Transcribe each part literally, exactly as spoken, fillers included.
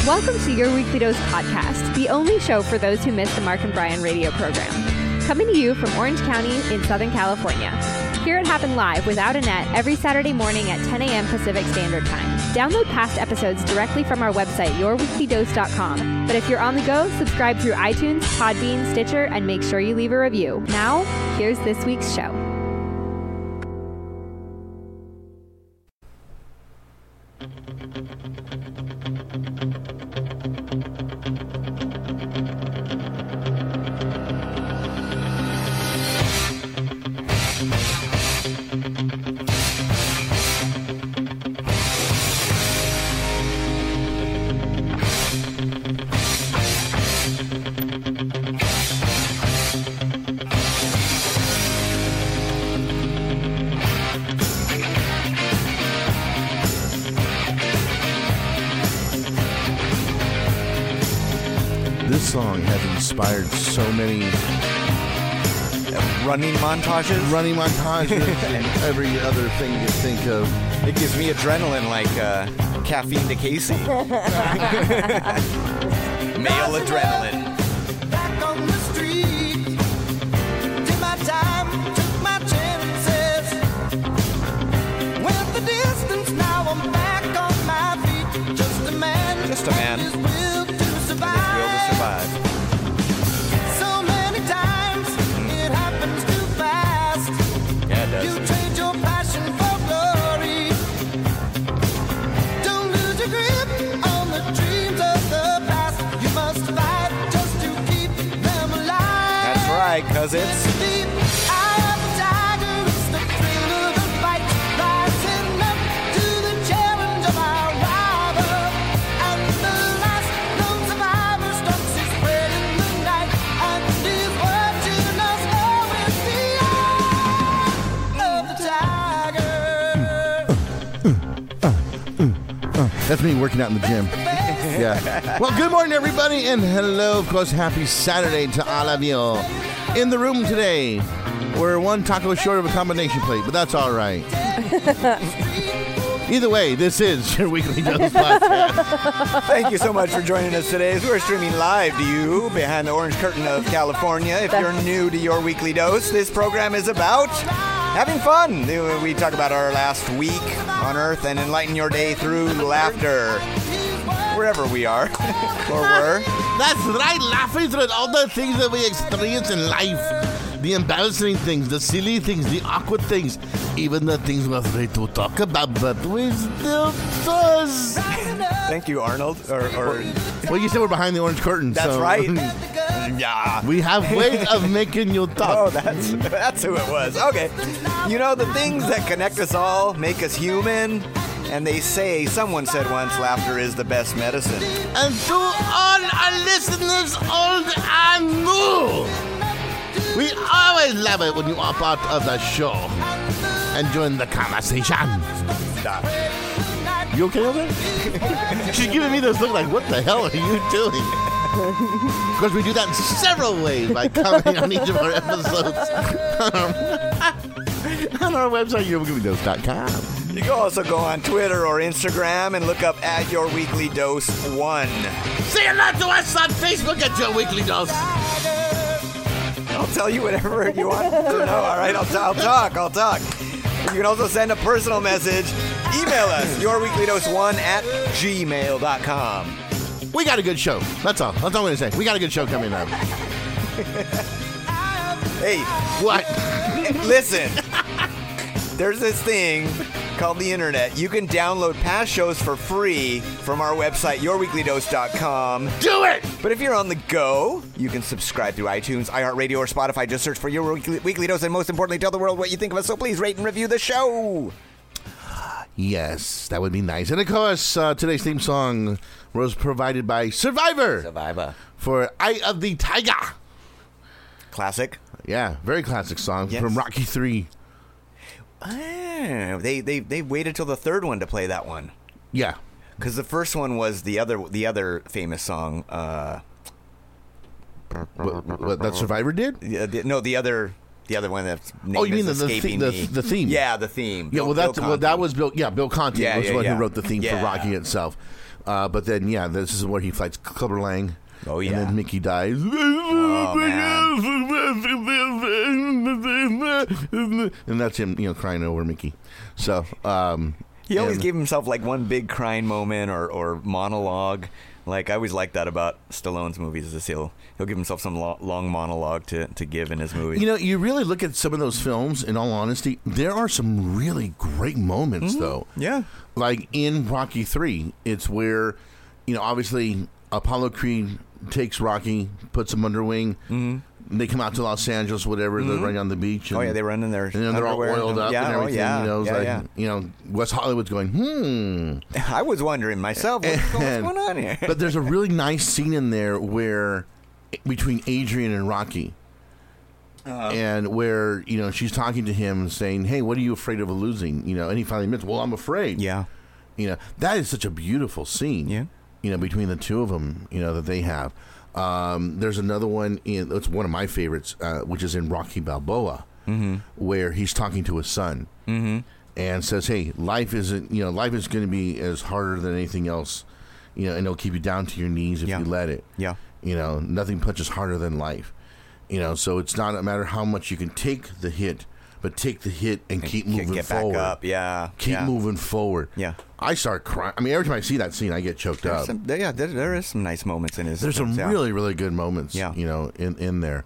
Welcome to Your Weekly Dose podcast, the only show for those who miss the Mark and Brian radio program. Coming to you from Orange County in Southern California. Hear it happen live without a net every Saturday morning at ten a.m. Pacific Standard Time. Download past episodes directly from our website, your weekly dose dot com. But if you're on the go, subscribe through iTunes, Podbean, Stitcher, and make sure you leave a review. Now, here's this week's show. This song has inspired so many running montages, running montages, and every other thing you think of. It gives me adrenaline, like uh, caffeine to Casey. Male adrenaline. Back on the street, did my time, took my chances. Went the distance, now I'm back on my feet. Just a man, just a man. His will to survive. His will to survive. So many times it happens too fast. Yeah, it does. You trade your passion for glory. Don't lose your grip on the dreams of the past. You must fight just to keep them alive. That's right, cause it's Deep eye of the tiger, it's the thrill of the fight. Rising up to the challenge of our rival. And the last known survivor stalks his spread in the night. And is watching us all with the eye of the tiger. That's me working out in the gym. Yeah. Well, good morning, everybody, and hello, of course, happy Saturday to all of you. In the room today, we're one taco short of a combination plate, but that's all right. Either way, this is your Weekly Dose podcast. Thank you so much for joining us today as we're streaming live to you behind the orange curtain of California. If you're new to Your Weekly Dose, this program is about having fun. We talk about our last week on Earth and enlighten your day through laughter. Wherever we are, or were. That's right, laughing through all the things that we experience in life. The embarrassing things, the silly things, the awkward things, even the things we're afraid to talk about, but we still does. Thank you, Arnold. Or, or Well, you said we're behind the orange curtain. That's so right. Yeah. We have ways of making you talk. Oh, that's that's who it was. Okay. You know, the things that connect us all make us human. And they say, someone said once, laughter is the best medicine. And to all our listeners, old and new, we always love it when you are part of the show and join the conversation. Stop. You okay over there? She's giving me this look like, what the hell are you doing? Of course, we do that in several ways by commenting on each of our episodes on our website, your weekly dose dot com. You can also go on Twitter or Instagram and look up at Your Weekly Dose one. Say hello to us on Facebook at Your Weekly Dose. I'll tell you whatever you want to know. All right, I'll, t- I'll talk. I'll talk. You can also send a personal message. Email us, your weekly dose one at gmail dot com. We got a good show. That's all. That's all I'm going to say. We got a good show coming up. Hey. What? Listen. There's this thing called the internet. You can download past shows for free from our website, your weekly dose dot com. Do it! But if you're on the go, you can subscribe through iTunes, iHeartRadio, or Spotify. Just search for Your Weekly, Weekly Dose, and most importantly, tell the world what you think of us. So please rate and review the show. Yes, that would be nice. And of course, uh, today's theme song was provided by Survivor. Survivor. For Eye of the Tiger. Classic. Yeah, very classic song Yes. from Rocky three. Ah, they, they they waited till the third one to play that one. Yeah. Because the first one was the other the other famous song. Uh, What, what that Survivor did? yeah, the, no, the other the other one that's name Oh, you is mean the the, escaping the, me. the theme? Yeah, the theme. Yeah, Bill- well, that's Bill well, that Conti. was Bill. Yeah, Bill Conti Yeah, was yeah, the one yeah. who wrote the theme Yeah. for Rocky itself. Uh, but then, yeah, this is where he fights Clubber Lang. Oh, yeah. And then Mickey dies. Oh, And that's him, you know, crying over Mickey. So, um, He always and- gave himself like one big crying moment or, or monologue. Like I always like that about Stallone's movies is he'll he'll give himself some lo- long monologue to, to give in his movie. You know, you really look at some of those films, in all honesty, there are some really great moments, Mm-hmm. though. Yeah. Like in Rocky three, it's where, you know, obviously Apollo Creed takes Rocky, puts him under wing. Mm-hmm. They come out to Los Angeles, whatever. They're running on the beach. And, Oh yeah, they run in their and then they're all underwear oiled and- up yeah, and everything. Oh, yeah. You know, it's yeah, like, yeah. you know, West Hollywood's going, hmm. I was wondering myself, what's, what's And- going on here? But there's a really nice scene in there where between Adrian and Rocky, Uh-huh. and where you know she's talking to him and saying, "Hey, what are you afraid of losing?" You know, and he finally admits, "Well, I'm afraid." yeah. You know, that is such a beautiful scene. Yeah. You know, between the two of them, you know that they have. Um, there's another one in it's one of my favorites, uh, which is in Rocky Balboa, mm-hmm. where he's talking to his son mm-hmm. and says, "Hey, life isn't you know life is going to be as harder than anything else, you know, and it'll keep you down to your knees if Yeah. you let it. Yeah. You know, nothing punches harder than life. You know, so it's not a matter how much you can take the hit, but take the hit and keep Get- moving get forward. back up. Yeah. Keep yeah. moving forward. Yeah. I start crying. I mean, every time I see that scene, I get choked There's up. some, there- yeah, there, there is some nice moments in his. There's some films, yeah. really, really good moments, Yeah. you know, in, in there.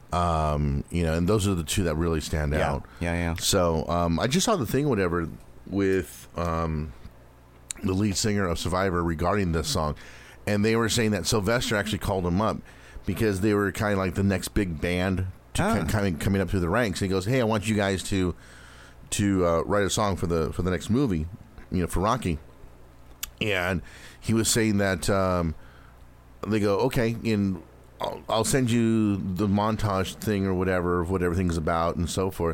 Um, you know, and those are the two that really stand Yeah. out. Yeah, yeah. So um, I just saw the thing, whatever, with um, the lead singer of Survivor regarding this song, and they were saying that Sylvester actually called him up because they were kind of like the next big band to Ah. kind of coming up through the ranks. And he goes, "Hey, I want you guys to to uh, write a song for the for the next movie, you know, for Rocky." And he was saying that um, they go, "Okay, and I'll, I'll send you the montage thing or whatever of what everything's about and so forth."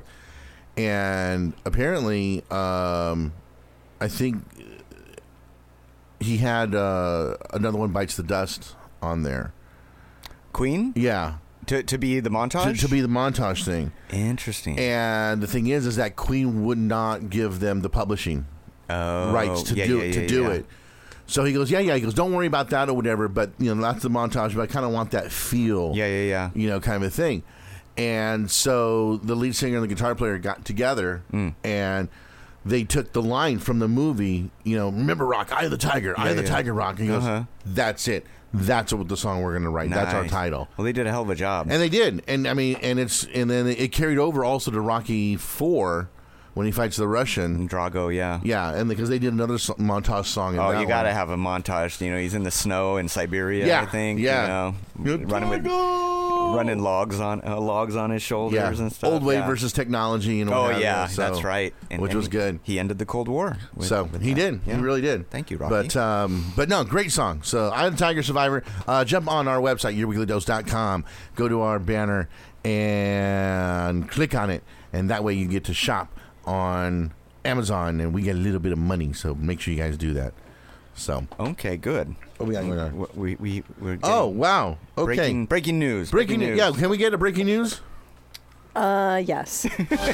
And apparently, um, I think he had uh, Another One Bites the Dust on there. Queen Yeah, to to be the to, montage. to be the montage thing. Interesting. And the thing is, is that Queen would not give them the publishing oh, rights to yeah, do yeah, yeah, to do yeah. it. So he goes, yeah, yeah. He goes, don't worry about that or whatever. But you know, that's the montage. But I kind of want that feel. Yeah, yeah, yeah. You know, kind of a thing. And so the lead singer and the guitar player got together Mm. and they took the line from the movie. You know, remember Rock, Eye of the Tiger, Eye Yeah, of the yeah. Tiger, Rock. And he goes, Uh-huh. that's it. That's what the song we're going to write. That's our Nice. title. Well, they did a hell of a job. And they did, and I mean, and it's and then it carried over also to Rocky Four when he fights the Russian. Drago, yeah. Yeah, and because they did another so- montage song. In Oh, that you got to one. have a montage. You know, he's in the snow in Siberia, Yeah, I think. yeah. You know, running with running logs on uh, logs on his shoulders yeah, and stuff. old wave yeah. versus technology, and what Oh have you, yeah, so- that's right. And, which and was he- good. He ended the Cold War. with- So with he that. did. Yeah. He really did. Thank you, Rocky. But um, but no, great song. So Eye of the Tiger, Survivor. Uh, jump on our website, your weekly dose dot com. Go to our banner and click on it, and that way you get to shop on Amazon, and we get a little bit of money. So make sure you guys do that. So Okay, good. what we got going on? W- We we we're Oh getting wow! Okay, breaking breaking news. breaking news. Yeah, can we get a breaking news? Uh, yes.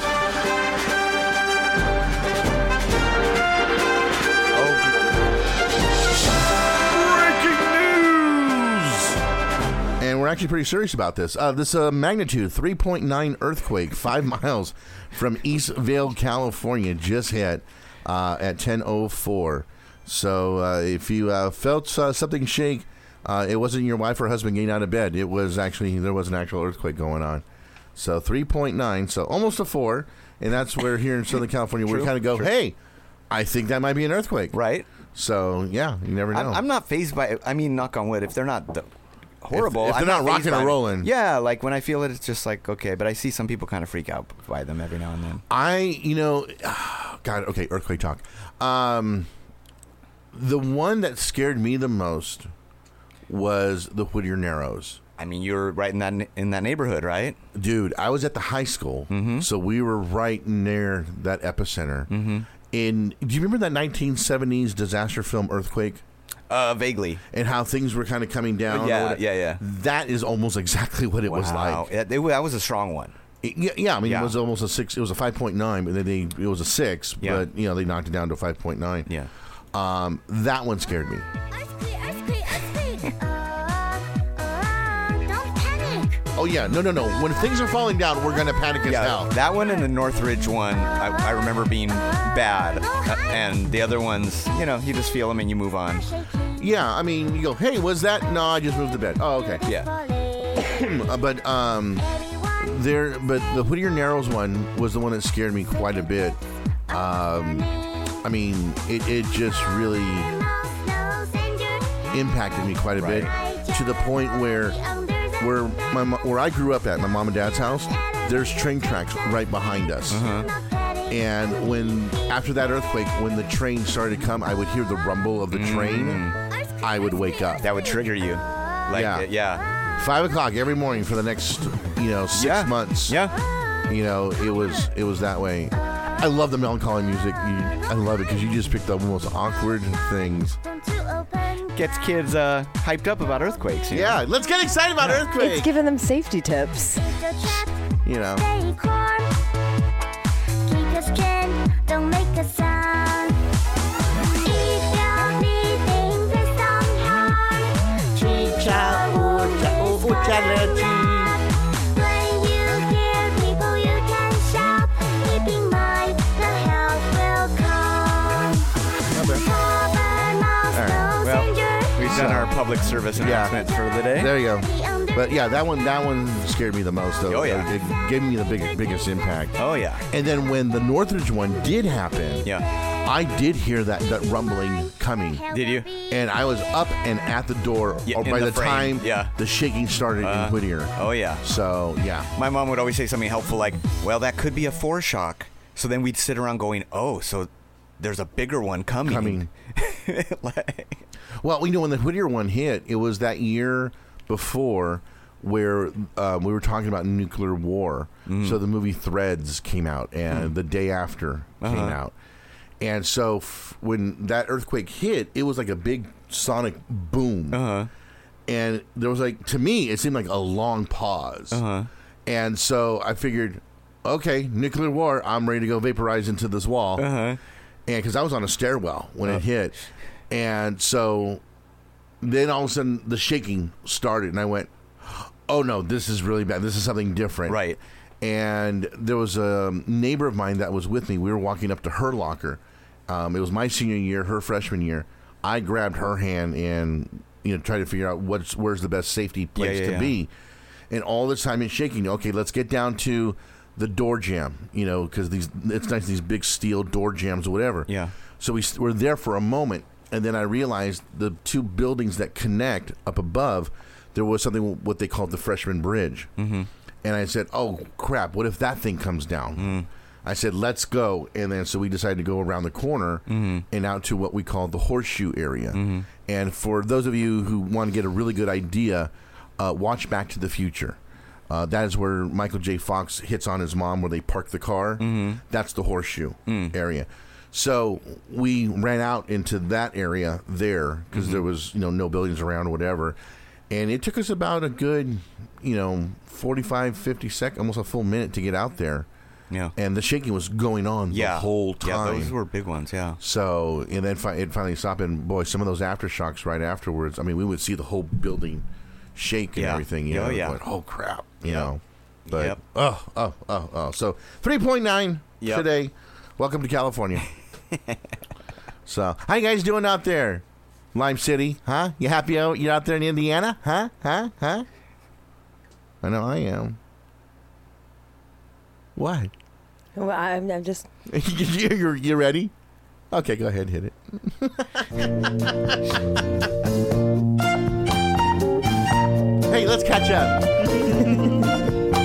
Breaking news! And we're actually pretty serious about this. Uh, this uh, magnitude three point nine earthquake, five miles from East Vale, California, just hit uh, at ten oh four. So uh, if you uh, felt uh, something shake, uh, it wasn't your wife or husband getting out of bed. It was actually, there was an actual earthquake going on. So three point nine, so almost a four. And that's where here in Southern California, we True, kind of go, true. hey, I think that might be an earthquake. Right. So, yeah, you never know. I'm, I'm not phased by. I mean, knock on wood. If they're not the, horrible, If- if I'm they're not phased rocking or by it. rolling. Yeah, like when I feel it, it's just like okay. But I see some people kind of freak out by them every now and then. I, you know, God, okay, earthquake talk. Um, the one that scared me the most was the Whittier Narrows. I mean, you're right in that in that neighborhood, right? Dude, I was at the high school, Mm-hmm. so we were right near that epicenter. Mm-hmm. In, do you remember that nineteen seventies disaster film Earthquake? Uh, vaguely. And how things were kind of coming down? Yeah, or whatever? yeah, yeah. That is almost exactly what it was Wow. like. Yeah, they- that was a strong one. It- yeah, yeah, I mean, Yeah. it was almost a six. It was a five point nine, but then they it was a six. Yeah. But you know, they knocked it down to a five point nine. Yeah. Um, that one scared me. Earthquake, earthquake, earthquake. uh, uh, don't panic. Oh yeah, no, no, no. When things are falling down, we're gonna panic as Yeah, hell. that one and the Northridge one, I, I remember being bad. Uh, and the other ones, you know, you just feel them and you move on. Yeah, I mean, you go, hey, was that? No, I just moved the bed. Oh, okay. Yeah. Uh, but um, there, but the Whittier Narrows one was the one that scared me quite a bit. Um, I mean, it, it just really impacted me quite a bit to the point where where my mo- where I grew up at, my mom and dad's house, there's train tracks right behind us. And when after that earthquake, when the train started to come, I would hear the rumble of the train. I would wake up. That would trigger you. Like, Yeah. yeah. Yeah. Five o'clock every morning for the next, you know, six Yeah. months. Yeah. You know, it was it was that way. I love the melancholy music. You, I love it because you just picked up the most awkward things. Gets kids uh, hyped up about earthquakes. You know? Yeah, let's get excited about earthquakes. It's giving them safety tips. You know. Keep your strength, don't make a sound. If you need things don't harm. When you hear people, you can shout. Keep in mind, the help will come. Cover milestones well, and your We've done our public service announcements for the day. There you go. But yeah, that one that one scared me the most, though. Oh, yeah. It gave me the big, biggest impact. Oh, yeah. And then when the Northridge one did happen, Yeah. I did hear that, that rumbling coming. Did you? And I was up and at the door Yeah, or in by the the, frame, time yeah. the shaking started Uh, in Whittier. Oh, yeah. So, yeah. My mom would always say something helpful like, well, that could be a foreshock. So then we'd sit around going, oh, so there's a bigger one coming. Coming. Like- Well, you know, when the Whittier one hit, it was that year before where uh, we were talking about nuclear war. Mm. So the movie Threads came out, and the day after came Uh-huh. out. And so f- when that earthquake hit, it was like a big sonic boom. uh-huh. And there was like, to me, it seemed like a long pause. Uh-huh. And so I figured, okay, nuclear war, I'm ready to go vaporize into this wall. Uh-huh. And because I was on a stairwell when it hit. And so then all of a sudden the shaking started, and I went, oh no, this is really bad. This is something different. Right. And there was a neighbor of mine that was with me. We were walking up to her locker. Um, it was my senior year, her freshman year. I grabbed her hand and, you know, tried to figure out what's where's the best safety place yeah, to yeah. be. And all this time it's shaking. Okay, let's get down to the door jamb, you know, because these it's nice, these big steel door jambs or whatever. Yeah. So we s- were there for a moment, and then I realized the two buildings that connect up above, there was something what they called the Freshman Bridge. Mm-hmm. And I said, oh, crap, what if that thing comes down? Mm. I said, let's go. And then so we decided to go around the corner Mm-hmm. and out to what we call the Horseshoe area. Mm-hmm. And for those of you who want to get a really good idea, uh, watch Back to the Future. Uh, that is where Michael J. Fox hits on his mom where they park the car. Mm-hmm. That's the Horseshoe Mm. area. So we ran out into that area there because Mm-hmm. there was, you know, no buildings around or whatever. And it took us about a good, you know, forty-five, fifty seconds, almost a full minute to get out there. Yeah. And the shaking was going on yeah. the whole time. Yeah, those were big ones, yeah. So, and then fi- it finally stopped. And boy, some of those aftershocks right afterwards, I mean, we would see the whole building shake and Yeah. everything. You Oh, know, yeah. going, oh, crap. You Yep. know, but Yep. oh, oh, oh, oh. So three point nine Yep. today. Welcome to California. So, how you guys doing out there? Lime City, huh? You happy out? You're out there in Indiana, huh? Huh? Huh? I know I am. What? Well, I'm, I'm just. you you you ready? Okay, go ahead, hit it. Hey, let's catch up.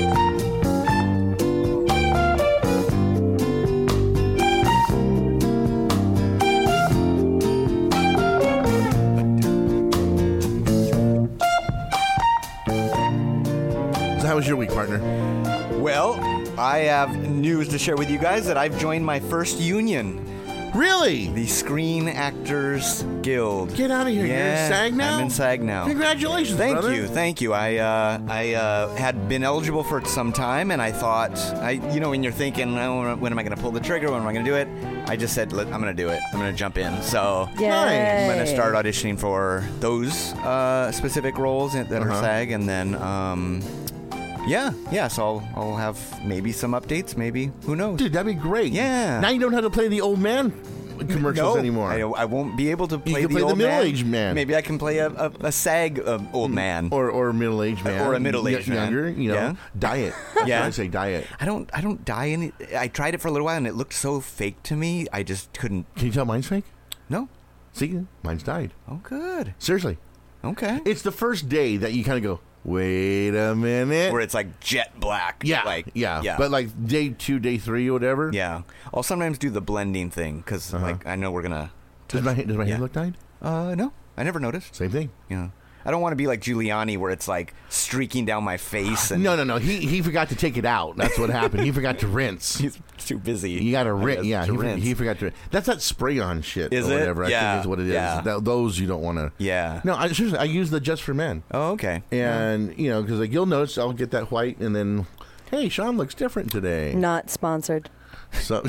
So how was your week, partner? Well, I have news to share with you guys that I've joined my first union. Really? The Screen Actors Guild. Get out of here. You're in Yeah, SAG now? I'm in SAG now. Congratulations, Thank brother. you, thank you. I uh, I uh, had been eligible for some time, and I thought, I you know, when you're thinking, oh, when am I going to pull the trigger? When am I going to do it? I just said, Let, I'm going to do it. I'm going to jump in. So Yay. I'm going to start auditioning for those uh, specific roles that are Uh-huh. SAG, and then. Um, Yeah, yeah, so I'll, I'll have maybe some updates, maybe. Who knows? Dude, that'd be great. Yeah. Now you don't have to play the old man commercials No, anymore. I, I won't be able to play can the play the old man. middle-aged man. Maybe I can play a, a, a SAG uh, old man. Or or a middle-aged man. Or a middle-aged Y- man. Younger, you know. Yeah. Diet. That's Yeah. what I say, diet. I don't I don't dye any. I tried it for a little while and it looked so fake to me. I just couldn't. Can you tell mine's fake? No. See, mine's died. Oh, good. Seriously. Okay. It's the first day that you kind of go, wait a minute. Where it's like jet black. yeah, Like yeah, yeah. But like day two, day three, or whatever. yeah. I'll sometimes do the blending thing because Uh-huh. like I know we're gonna. Does my does my Yeah. hair look dyed? Uh no, I never noticed. Same thing. Yeah. I don't want to be like Giuliani where it's like streaking down my face and No, no, no. He he forgot to take it out. That's what happened. He forgot to rinse. he's too busy. You got to I rinse. guess, Yeah, to he, for- rinse. he forgot to. That's that spray on shit Is or it? whatever. I Yeah, think is what it is. yeah. That, those you don't want to. Yeah. No, I, seriously, I use the Just for Men, Oh, okay. and you know, because like you'll notice, I'll get that white, and then, hey, Sean looks different today. Not sponsored. So,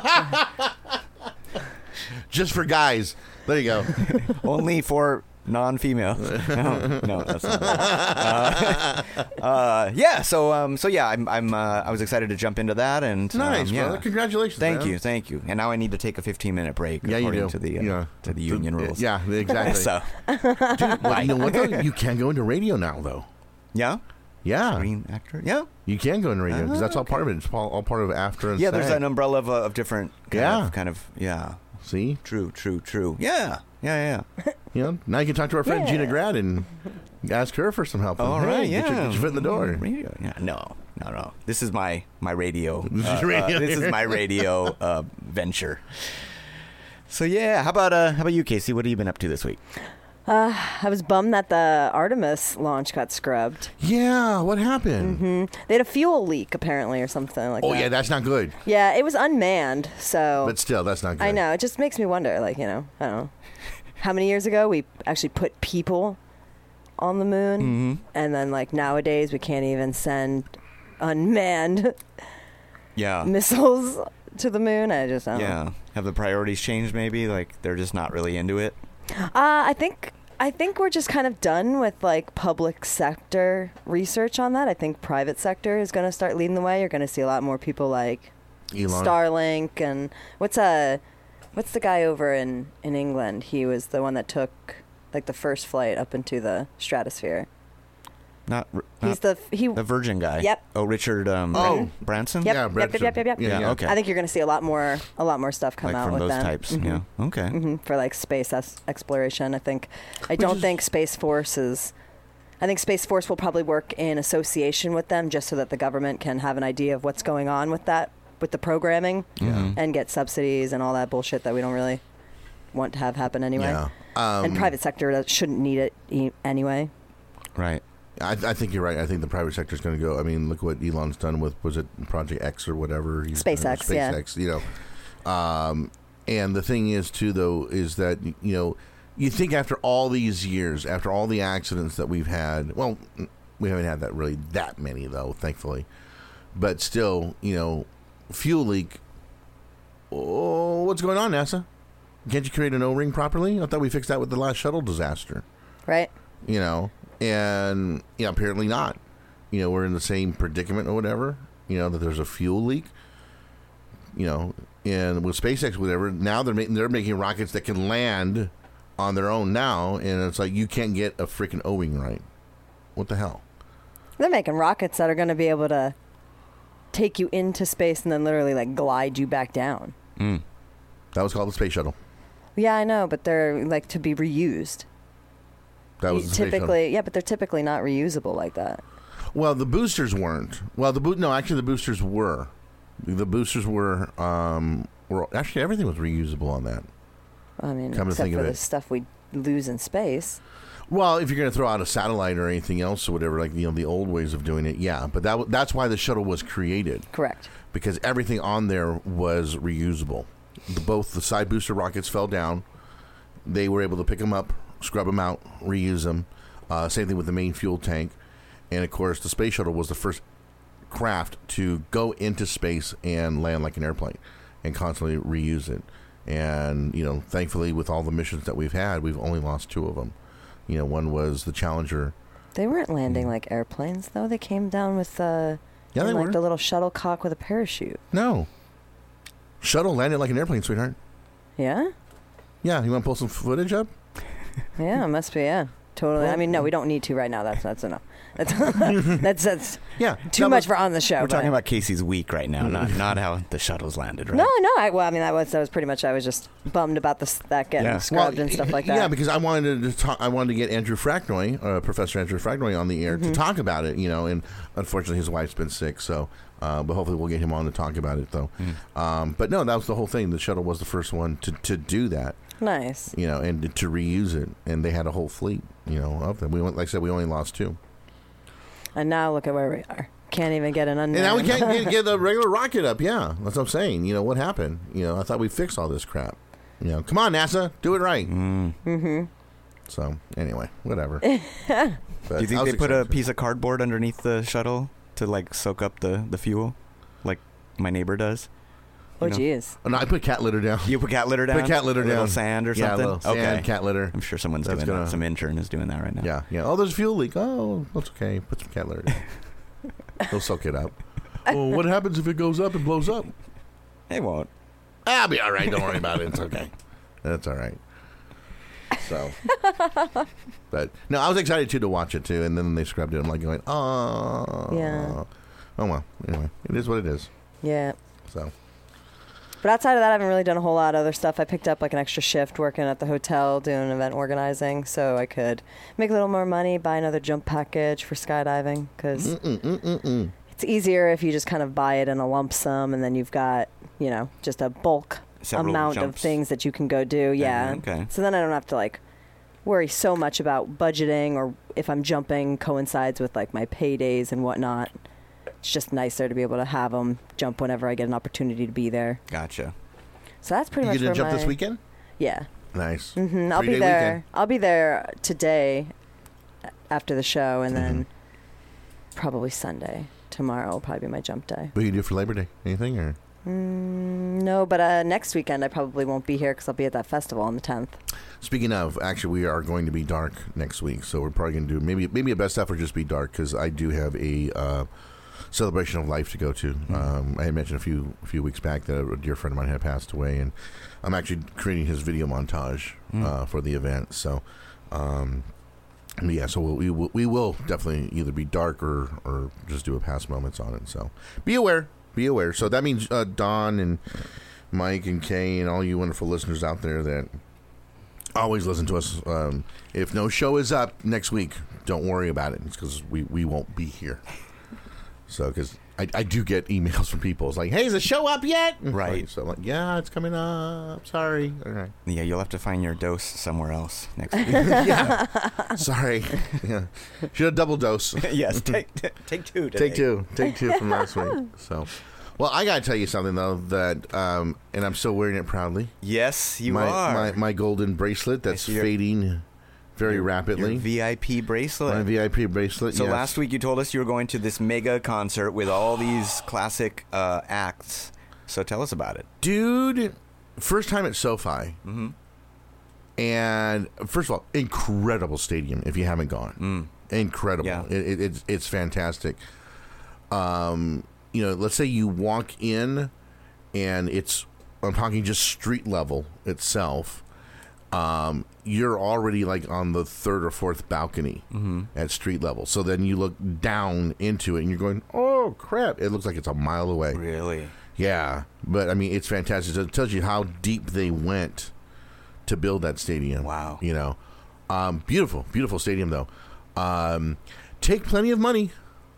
just for guys. There you go. Only for non-female. No, no, that's not right. Uh, uh, yeah. So, um, so yeah, I'm, I'm, uh, I was excited to jump into that, and Nice, um, yeah. brother. Congratulations. Thank man. you, thank you. And now I need to take a fifteen minute break Yeah, you according do. to the uh, yeah. to the union So, rules. Yeah, exactly. So, Dude, well, you know what? Though? You can go into radio now, though. yeah, Yeah, green actor. Yeah, you can go into radio because Ah, that's all part of it. It's all, all part of after and yeah. There's SAG. an umbrella of, uh, of different. Kind Yeah. Of, kind of. Yeah. See, True. True. True. Yeah. Yeah. Yeah. you know, now you can talk to our friend Yeah. Gina Grad and ask her for some help. All Hey, right. get Yeah. your, get your foot in the door. Radio. Yeah. No. No. No. This is my my radio. This is uh, your radio uh, this is here. my radio uh, venture. So yeah, how about uh, how about you, Casey? What have you been up to this week? Uh, I was bummed that the Artemis launch got scrubbed. Yeah, what happened? hmm They had a fuel leak apparently, or something like Oh that. yeah, that's not good. Yeah, it was unmanned, so But still, that's not good. I know it just makes me wonder. Like you know, I don't know, how many years ago we actually put people on the moon, Mm-hmm. and then like nowadays we can't even send unmanned Yeah. missiles to the moon. I just don't know. Yeah. Have the priorities changed? Maybe like they're just not really into it. Uh, I think I think we're just kind of done with like public sector research on that. I think private sector is going to start leading the way. You're going to see a lot more people like Elon. Starlink and what's a what's the guy over in in England? He was the one that took like the first flight up into the stratosphere. Not. r- He's not the he. the Virgin guy. Yep. Oh, Richard. Um, Oh. Branson. Yep, Yeah, yep, Branson. yep, yep, yep, Yeah, Yeah, yeah. okay. I think you're going to see a lot more a lot more stuff come Like out from with those them. types. Mhm. Yeah. Okay. hmm for like space es- exploration. I think I don't is- think Space Force is. I think Space Force will probably work in association with them, just so that the government can have an idea of what's going on with that, with the programming, Mhm. and get subsidies and all that bullshit that we don't really want to have happen anyway. Yeah. Um, and private sector does- shouldn't need it e- anyway. Right. I, I think you're right. I think the private sector is going to go. I mean, look what Elon's done with, was it Project X or whatever? He's done- SpaceX, yeah. SpaceX, you know. Um, and the thing is, too, though, is that, you know, you think after all these years, after all the accidents that we've had, well, we haven't had that really that many, though, thankfully. But still, you know, fuel leak. Oh, what's going on, NASA? Can't you create an O-ring properly? I thought we fixed that with the last shuttle disaster. Right? You know, and yeah, apparently not. You know, we're in the same predicament or whatever. You know, that there's a fuel leak. You know, and with SpaceX, whatever. Now they're making they're making rockets that can land on their own now, and it's like you can't get a freaking O-ring right. What the hell? They're making rockets that are going to be able to take you into space and then literally like glide you back down. Mm. That was called the space shuttle. Yeah, I know, but they're like to be reused. That was You the space shuttle. typically, yeah, but they're typically not reusable like that. Well, the boosters weren't. Well, the boot. No, actually, the boosters were. The boosters were. Um, were actually everything was reusable on that. I mean, Come to except think for of the it. stuff we lose in space. Well, if you're going to throw out a satellite or anything else or whatever, like you know the old ways of doing it, yeah. But that w- that's why the shuttle was created, Correct. because everything on there was reusable. both the side booster rockets fell down. They were able to pick them up, scrub them out, reuse them. Uh, same thing with the main fuel tank. And, of course, the space shuttle was the first craft to go into space and land like an airplane and constantly reuse it. And, you know, thankfully, with all the missions that we've had, we've only lost two of them. You know, one was the Challenger. They weren't landing like airplanes, though. They came down with uh, Yeah, they like were. the little shuttlecock with a parachute. No. Shuttle landed like an airplane, sweetheart. Yeah? Yeah, you want to pull some footage up? Yeah, it must be, yeah. Totally. I mean, no, we don't need to right now. That's that's enough. That's that's, that's Yeah. too that much was- for on the show. We're but- talking about Casey's week right now, not not how the shuttle's landed, right? No, no. I, well, I mean, that was that was pretty much. I was just bummed about this that getting Yeah. scrubbed and stuff like that. Yeah, because I wanted to talk. I wanted to get Andrew Fracknoy, uh, Professor Andrew Fracknoy, on the air Mm-hmm. to talk about it. You know, and unfortunately, his wife's been sick, so. Uh, but hopefully, we'll get him on to talk about it, though. Mm. Um, but no, that was the whole thing. The shuttle was the first one to, to do that. Nice. You know, and to reuse it, and they had a whole fleet. You know, of them. We went, like I said, we only lost two, And now look at where we are. Can't even get an and unknown. now we can't get, get the regular rocket up. Yeah, that's what I'm saying. You know what happened? You know, I thought we fixed all this crap. You know, come on, NASA, do it right. Mm. Mm-hmm. So anyway, whatever. But Do you think I was they put a excited. piece of cardboard underneath the shuttle to like soak up the, the fuel, like my neighbor does? Oh, You know? jeez. Oh, no, I put cat litter down. You put cat litter down. Put cat litter a little down. sand or Yeah, a something. little sand, okay, cat litter. I'm sure someone's That's doing gonna- that. Some intern is doing that right now. Yeah, yeah. Oh, there's a fuel leak. Oh, that's okay. Put some cat litter down. They'll soak it up. Well, what happens if it goes up and blows up? It won't. I'll be all right. Don't worry about it. It's okay. That's all right. So, but no, I was excited too to watch it too, and then they scrubbed it. I'm like going, oh, Yeah. Oh well. Anyway, it is what it is. Yeah. So, But outside of that, I haven't really done a whole lot of other stuff. I picked up like an extra shift working at the hotel doing event organizing, so I could make a little more money, buy another jump package for skydiving, because mm-mm, mm-mm, mm. it's easier if you just kind of buy it in a lump sum, and then you've got, you know, just a bulk Several amount of jumps. things that you can go do. Yeah. okay. So then I don't have to like worry so much about budgeting, or if I'm jumping coincides with like my paydays and whatnot. It's just nicer to be able to have them jump whenever I get an opportunity to be there. Gotcha. So that's pretty You much gonna where jump my, this weekend? Yeah. Nice. hmm I'll be Three-day there. weekend. I'll be there today after the show, and then Mm-hmm. probably Sunday. Tomorrow will probably be my jump day. What do you do for Labor Day? Anything or? Mm, no, but uh, next weekend I probably won't be here because I'll be at that festival on the tenth. Speaking of, actually, we are going to be dark next week, so we're probably going to do maybe maybe a best effort just be dark because I do have a uh, celebration of life to go to. Um, I had mentioned a few a few weeks back that a dear friend of mine had passed away, and I'm actually creating his video montage uh, for the event. So, um, yeah, so we'll, we will we will definitely either be dark or or just do a past moments on it. So, be aware, be aware. So that means uh, Don and Mike and Kay and all you wonderful listeners out there that always listen to us. Um, if no show is up next week, don't worry about it. It's because we, we won't be here. So, because I, I do get emails from people. It's like, hey, is the show up yet? Right. Like, so I'm like, yeah, it's coming up. Sorry. All right. Yeah, you'll have to find your dose somewhere else next week. yeah. Sorry. Yeah. Should have double dose. yes, take take two. Today. Take two. Take two from last week. So, well, I got to tell you something, though, that, um, and I'm still wearing it proudly. Yes, you my, are. My, my golden bracelet that's see your- fading very Your- rapidly. Your V I P bracelet. My V I P bracelet. So yes. last week you told us you were going to this mega concert with all these classic uh, acts. So tell us about it. Dude, first time at SoFi. Mm-hmm. And first of all, incredible stadium if you haven't gone. Mm. Incredible. Yeah. It, it, it's, it's fantastic. Um, you know, let's say you walk in and it's, I'm talking just street level itself. Um, you're already like on the third or fourth balcony Mm-hmm. at street level. So then you look down into it and you're going, oh crap. It looks like it's a mile away. Really? Yeah. But I mean, it's fantastic. It tells you how deep they went to build that stadium. Wow. You know, um, beautiful, beautiful stadium though. Um, take plenty of money.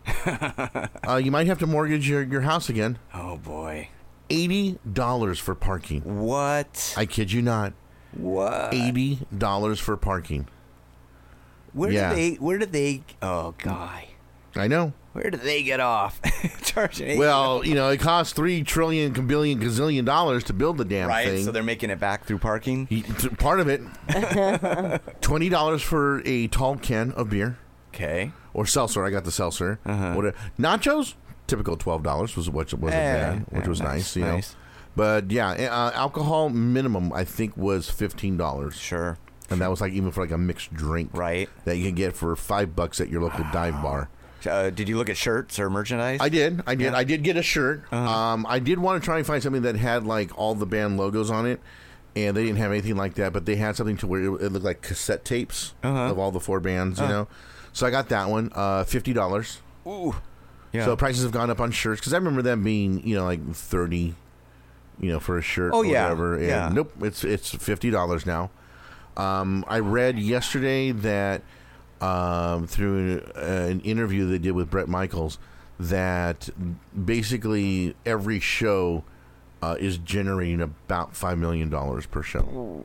uh, you might have to mortgage your, your house again. Oh boy. eighty dollars for parking. What? I kid you not. What? eighty dollars for parking. Where Yeah. did they? Where did they? Oh, guy. I know. Where do they get off charging? eight Well, you know, it costs three trillion, billion, gazillion dollars to build the damn right, thing. so they're making it back through parking. He, th- part of it, twenty dollars for a tall can of beer Okay. or seltzer. I got the seltzer. Uh-huh. What a, nachos, typical twelve dollars was which wasn't Eh, bad, which yeah, was nice, nice, you know. nice. But yeah, uh, alcohol minimum I think was fifteen dollars, Sure. and that was like even for like a mixed drink, Right. that you can get for five bucks at your local dive bar. Uh, did you look at shirts or merchandise? I did. I did. Yeah. I did get a shirt. Uh-huh. Um, I did want to try and find something that had like all the band logos on it, and they didn't have anything like that. But they had something to where it, it looked like cassette tapes Uh-huh. of all the four bands. You Uh. know, so I got that one. Uh, Fifty dollars. Ooh. Yeah. So prices have gone up on shirts because I remember them being you know like thirty, you know, for a shirt. Oh, or yeah. whatever. And Yeah. Nope. It's it's fifty dollars now. Um, I read yesterday that um, through uh, an interview they did with Bret Michaels that basically every show uh, is generating about five million dollars per show.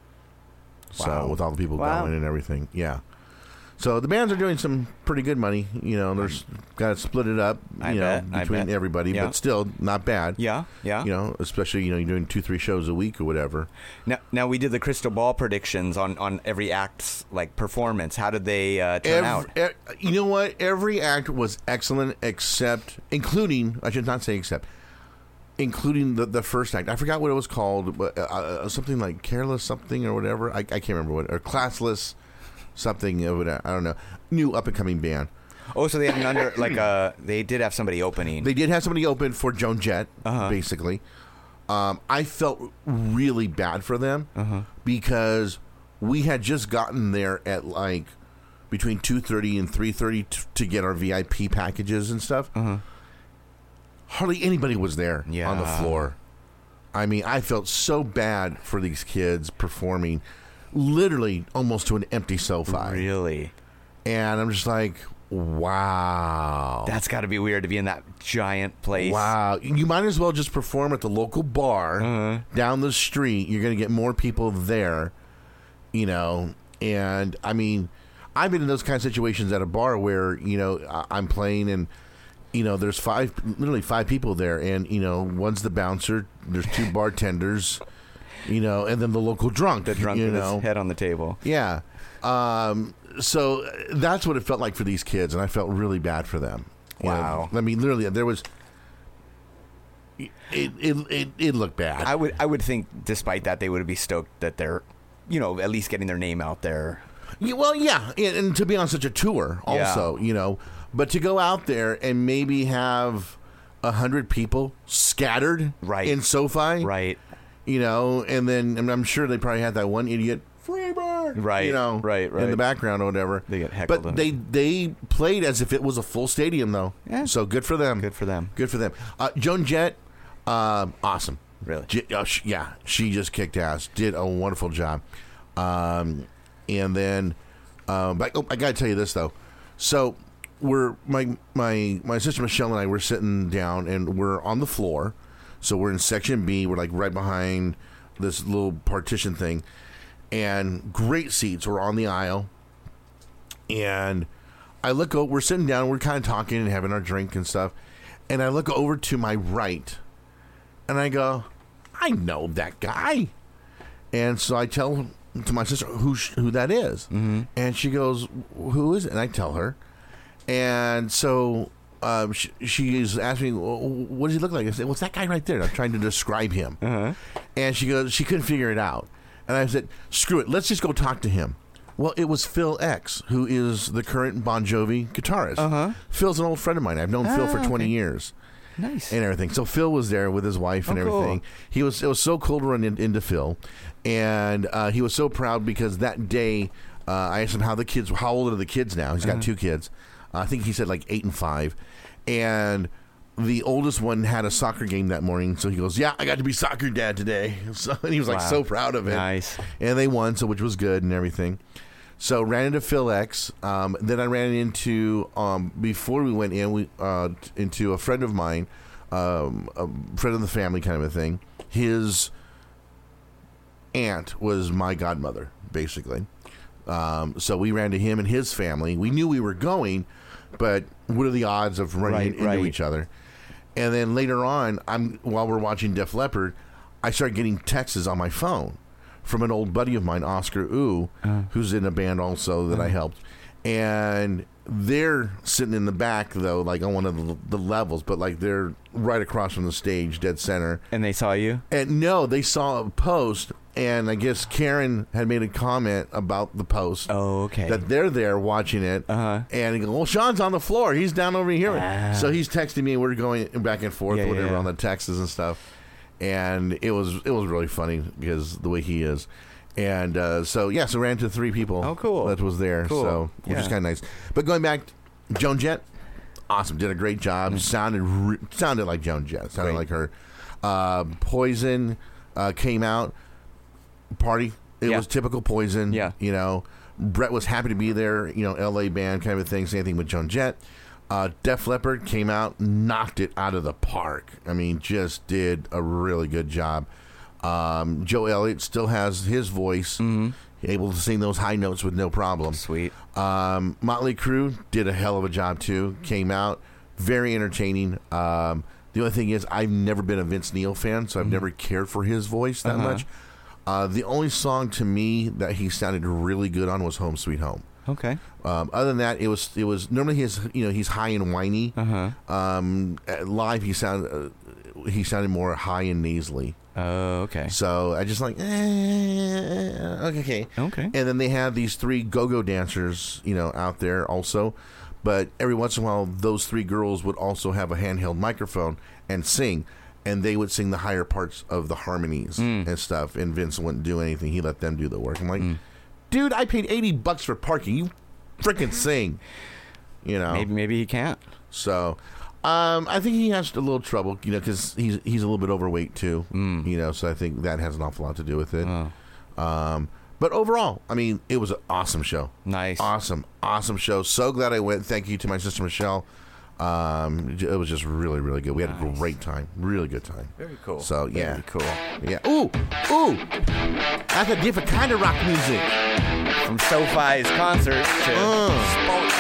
So Wow. with all the people Wow. going and everything, yeah. So the bands are doing some pretty good money. You know, there's got to split it up. I You know, bet, I between bet. everybody, Yeah. but still not bad. Yeah. Yeah. You know, especially you know you're doing two three shows a week or whatever. Now, now we did the crystal ball predictions on, on every act's like performance. How did they uh, turn Ev- out? e- you know what? Every act was excellent, except, including, I should not say except, including the, the first act. I forgot what it was called, but uh, uh, something like Careless something or whatever. I, I can't remember what, or Classless something or whatever. I don't know. New up and coming band. Oh, so they had an under like uh they did have somebody opening. They did have somebody open for Joan Jett, Uh-huh. basically. Um, I felt really bad for them Uh-huh. because we had just gotten there at like between two thirty and three thirty t- to get our V I P packages and stuff. Uh-huh. Hardly anybody was there on the Yeah. floor. I mean, I felt so bad for these kids performing literally almost to an empty SoFi. Really? And I'm just like, wow. That's got to be weird to be in that giant place. Wow. You might as well just perform at the local bar Uh-huh. down the street. You're going to get more people there, you know. And, I mean, I've been in those kind of situations at a bar where, you know, I- I'm playing and, you know, there's five, literally five people there. And, you know, one's the bouncer, there's two bartenders, you know, and then the local drunk. The drunk you with know. his head on the table. Yeah. Um, so that's what it felt like for these kids, and I felt really bad for them. You Wow. know, I mean, literally, there was. It it, it it looked bad. I would I would think despite that they would be stoked that they're, you know, at least getting their name out there. Yeah, well, yeah, and, and to be on such a tour, also, you know, but to go out there and maybe have a hundred people scattered Right. in SoFi, Right. You know, and then and I'm sure they probably had that one idiot Freebird, Right, You know, right, in right. the background or whatever. They get heckled but in they they played as if it was a full stadium, though. Yeah. So good for them. Good for them. Good for them. Uh, Joan Jett, uh, awesome. Really? J- oh, she, yeah, she just kicked ass. Did a wonderful job. Um, and then, um, but oh, I got to tell you this though. So we're my my my sister Michelle and I were sitting down and we're on the floor. So we're in section B. We're like right behind this little partition thing, and great seats. We're on the aisle, and I look over. We're sitting down. We're kind of talking and having our drink and stuff. And I look over to my right, and I go, I know that guy. And so I tell to my sister who sh- who that is. Mm-hmm. And she goes, who is it? And I tell her. And so um, she, she's asking me, well, what does he look like? I said, well, it's that guy right there. I'm trying to describe him. Uh-huh. And she goes, she couldn't figure it out. And I said, screw it. Let's just go talk to him. Well, it was Phil X, who is the current Bon Jovi guitarist. Uh-huh. Phil's an old friend of mine. I've known Phil for Ah, twenty okay. years. Nice. And everything. So Phil was there with his wife and Oh, cool. everything. He was. It was so cool to run in, into Phil, and uh, he was so proud because that day uh, I asked him how the kids. How old are the kids now? He's got Uh-huh. two kids. Uh, I think he said like eight and five, and the oldest one had a soccer game that morning. So he goes, "Yeah, I got to be soccer dad today." So and he was like Wow. so proud of it. Nice. And they won, so which was good and everything. So ran into Phil X. Um, then I ran into um, before we went in, we uh, t- into a friend of mine, um, a friend of the family, kind of a thing. His aunt was my godmother, basically. Um, so we ran to him and his family. We knew we were going, but what are the odds of running Right, into right. each other? And then later on, I'm while we're watching Def Leppard, I started getting texts on my phone from an old buddy of mine, Oscar Ooh, Uh. who's in a band also that I helped. And they're sitting in the back, though, like on one of the, the levels, but like they're right across from the stage, dead center. And they saw you? And no, they saw a post, and I guess Karen had made a comment about the post. Oh, okay. That they're there watching it. Uh-huh. And he goes, well, Sean's on the floor. He's down over here. Ah. So he's texting me, and we're going back and forth, Yeah, yeah, whatever, yeah. on the texts and stuff. And it was it was really funny because the way he is. And uh, so, yeah, so ran into three people. Oh, cool. That was there. Cool. So, which is Yeah. kind of nice. But going back, Joan Jett, awesome. Did a great job. Sounded re- sounded like Joan Jett. Sounded Great. like her. Uh, Poison uh, came out. Party. It Yeah. was typical Poison. Yeah. You know, Brett was happy to be there. You know, L A band kind of a thing. Same thing with Joan Jett. Uh, Def Leppard came out, knocked it out of the park. I mean, just did a really good job. Um, Joe Elliott still has his voice, Mm-hmm. able to sing those high notes with no problem. Sweet. Um, Motley Crue did a hell of a job too. Came out very entertaining. Um, the only thing is, I've never been a Vince Neil fan, so I've never cared for his voice that Mm-hmm. Uh-huh. much. Uh, the only song to me that he sounded really good on was "Home Sweet Home." Okay. Um, other than that, it was it was normally his you know he's high and whiny. Uh-huh. Um, at live he sounded uh, he sounded more high and nasally. Oh, okay. So I just like eh, okay. Okay. And then they have these three go-go dancers, you know, out there also. But every once in a while, those three girls would also have a handheld microphone and sing, and they would sing the higher parts of the harmonies Mm. and stuff. And Vince wouldn't do anything; he let them do the work. I'm like, dude, I paid eighty bucks for parking. You freaking sing, you know. Maybe maybe he can't. So, um, I think he has a little trouble, you know, because he's he's a little bit overweight too, Mm. you know. So I think that has an awful lot to do with it. Oh. Um, but overall, I mean, it was an awesome show. Nice. Awesome, awesome show. So glad I went. Thank you to my sister Michelle. Um, it was just really, really good. We had a Nice. great time. Really good time. Very cool. So yeah, Very cool. yeah. Ooh, ooh, that's a different kind of rock music. From SoFi's concert to Uh. sports.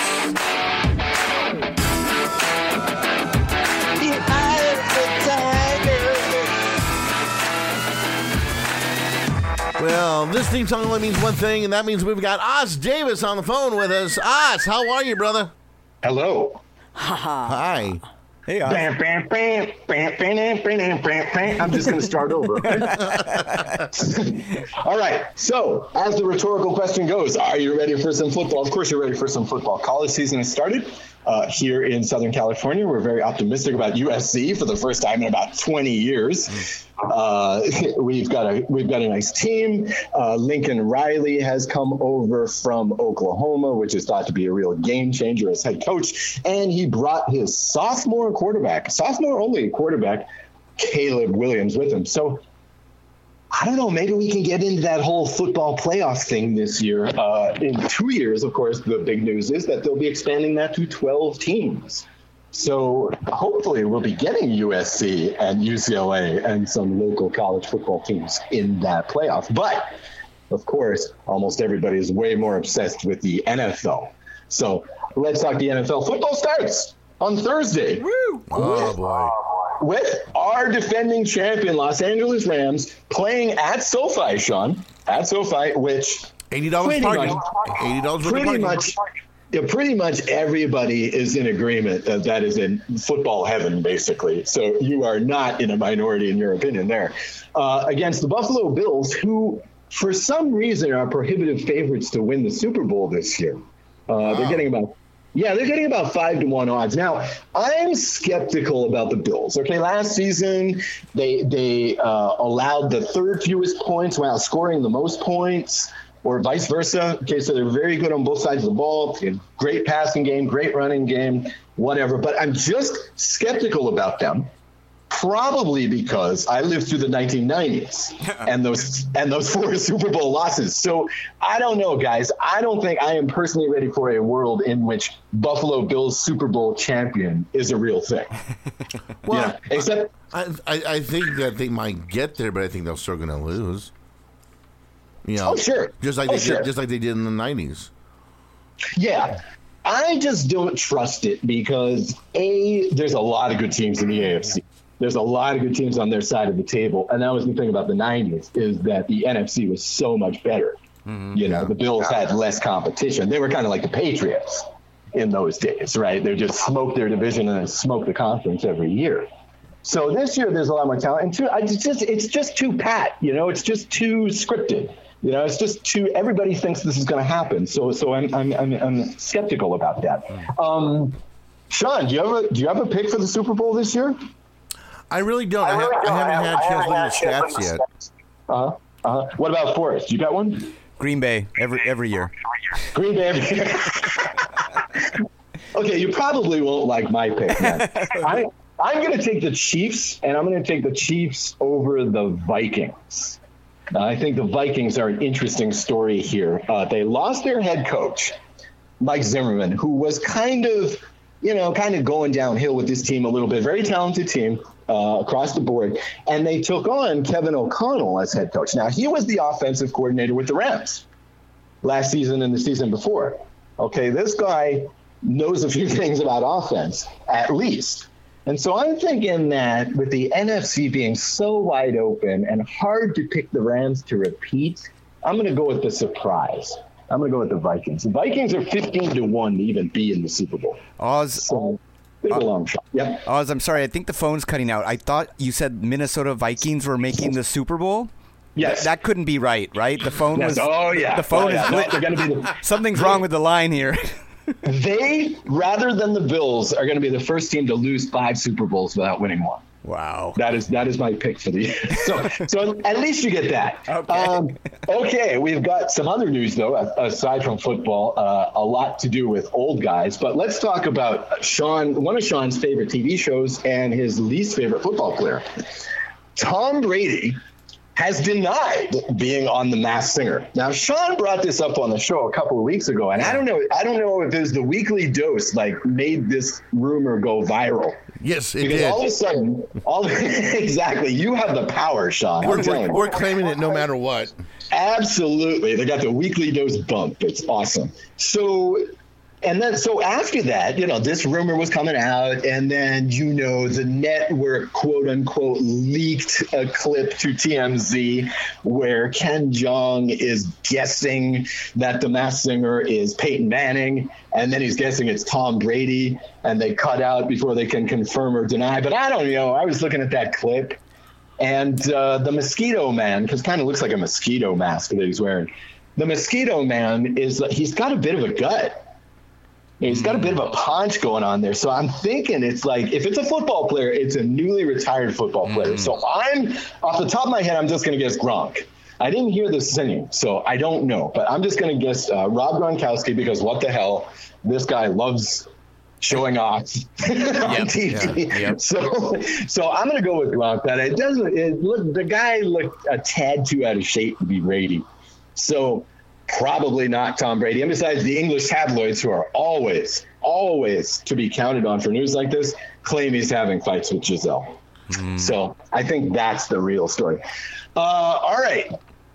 Well, this theme song only means one thing, and that means we've got Oz Davis on the phone with us. Oz, how are you, brother? Hello. Hi. Hey, Oz. Bam, bam, bam, bam, bam, bam, bam, bam, bam. I'm just going to start over. All right. So, as the rhetorical question goes, are you ready for some football? Of course, you're ready for some football. College season has started uh, here in Southern California. We're very optimistic about U S C for the first time in about twenty years. Uh, we've got a we've got a nice team. Uh, Lincoln Riley has come over from Oklahoma, which is thought to be a real game changer as head coach, and he brought his sophomore quarterback, sophomore only quarterback, Caleb Williams, with him. So I don't know. Maybe we can get into that whole football playoff thing this year. Uh, in two years, of course, the big news is that they'll be expanding that to twelve teams. So hopefully we'll be getting U S C and U C L A and some local college football teams in that playoff. But, of course, almost everybody is way more obsessed with the N F L. So let's talk the N F L. Football starts on Thursday. Woo! Oh, boy. With our defending champion, Los Angeles Rams, playing at SoFi, Sean, at SoFi, which eighty dollars pretty parking. much- eighty dollars worth of pretty parking. much, yeah, pretty much everybody is in agreement that that is in football heaven, basically. So you are not in a minority in your opinion there. Uh, against the Buffalo Bills, who for some reason are prohibitive favorites to win the Super Bowl this year. Uh, They're getting about Yeah, they're getting about five to one odds. Now, I'm skeptical about the Bills. Okay, last season they they uh, allowed the third fewest points while scoring the most points, or vice versa. Okay, so they're very good on both sides of the ball. Great passing game, great running game, whatever. But I'm just skeptical about them. Probably because I lived through the nineteen nineties and those and those four Super Bowl losses. So I don't know, guys. I don't think I am personally ready for a world in which Buffalo Bills Super Bowl champion is a real thing. Well, You know, except I, I I think that they might get there, but I think they're still going to lose. You know, Oh, sure. Just like Oh, they sure. did, just like they did in the nineties. Yeah. I just don't trust it because, A, there's a lot of good teams in the A F C. There's a lot of good teams on their side of the table. And that was the thing about the nineties, is that the N F C was so much better. Mm-hmm. You know, the Bills had less competition. They were kind of like the Patriots in those days, right? They just smoked their division and then smoked the conference every year. So this year there's a lot more talent. And two, I just, it's just too pat, you know, it's just too scripted. You know, it's just too, everybody thinks this is going to happen. So so I'm, I'm, I'm, I'm skeptical about that. Um, Sean, do you have a, do you have a pick for the Super Bowl this year? I really don't. I, I, really ha- don't. I haven't I had a chance to haven't look at the had a chance stats yet. Uh-huh. Uh-huh. What about Forrest? You got one? Green Bay every every year. Green Bay. every year. Okay, you probably won't like my pick, man. I, I'm going to take the Chiefs, and I'm going to take the Chiefs over the Vikings. Uh, I think the Vikings are an interesting story here. Uh, they lost their head coach, Mike Zimmerman, who was kind of, you know, kind of going downhill with this team a little bit. Very talented team uh, across the board. And they took on Kevin O'Connell as head coach. Now, he was the offensive coordinator with the Rams last season and the season before. Okay, this guy knows a few things about offense, at least. And so I'm thinking that with the N F C being so wide open and hard to pick the Rams to repeat, I'm going to go with the surprise. I'm going to go with the Vikings. The Vikings are fifteen to one to even be in the Super Bowl. Oz, So big a long shot. Yep. Oz, I'm sorry. I think the phone's cutting out. I thought you said Minnesota Vikings were making the Super Bowl. Yes. That couldn't be right, right? The phone Yes. was. Oh, yeah. The phone Oh, yeah. is. No, lit. they're going to be the, Something's wrong with the line here. they, rather than the Bills, are going to be the first team to lose five Super Bowls without winning one. Wow. That is that is my pick for the year. So, so at least you get that. Okay. Um, okay, we've got some other news, though, aside from football, uh, a lot to do with old guys. But let's talk about Sean, one of Sean's favorite T V shows and his least favorite football player. Tom Brady has denied being on The Masked Singer. Now, Sean brought this up on the show a couple of weeks ago, and I don't know, I don't know if it was the Weekly Dose like made this rumor go viral. Yes, it Because did. all of a sudden, all exactly, you have the power, Sean. I'm We're, telling we're, you. we're claiming it no matter what. Absolutely. They got the Weekly Dose bump. It's awesome. So, and then, so after that, you know, this rumor was coming out, and then, you know, the network, quote unquote, leaked a clip to T M Z where Ken Jeong is guessing that the Masked Singer is Peyton Manning, and then he's guessing it's Tom Brady, and they cut out before they can confirm or deny. But I don't know. I was looking at that clip, and uh, the Mosquito Man, because kind of looks like a mosquito mask that he's wearing. The Mosquito Man is, he's got a bit of a gut. He's got a bit of a punch going on there. So I'm thinking it's like, if it's a football player, it's a newly retired football player. Mm. So I'm, off the top of my head, I'm just going to guess Gronk. I didn't hear the singing, so I don't know. But I'm just going to guess uh, Rob Gronkowski, because what the hell, this guy loves showing off on Yep, T V. yeah, yep. So, so I'm going to go with Gronk. But it doesn't. It look, the guy looked a tad too out of shape to be Brady. So probably not Tom Brady. And besides, the English tabloids, who are always, always to be counted on for news like this, claim he's having fights with Giselle. Mm. So I think that's the real story. Uh, all right.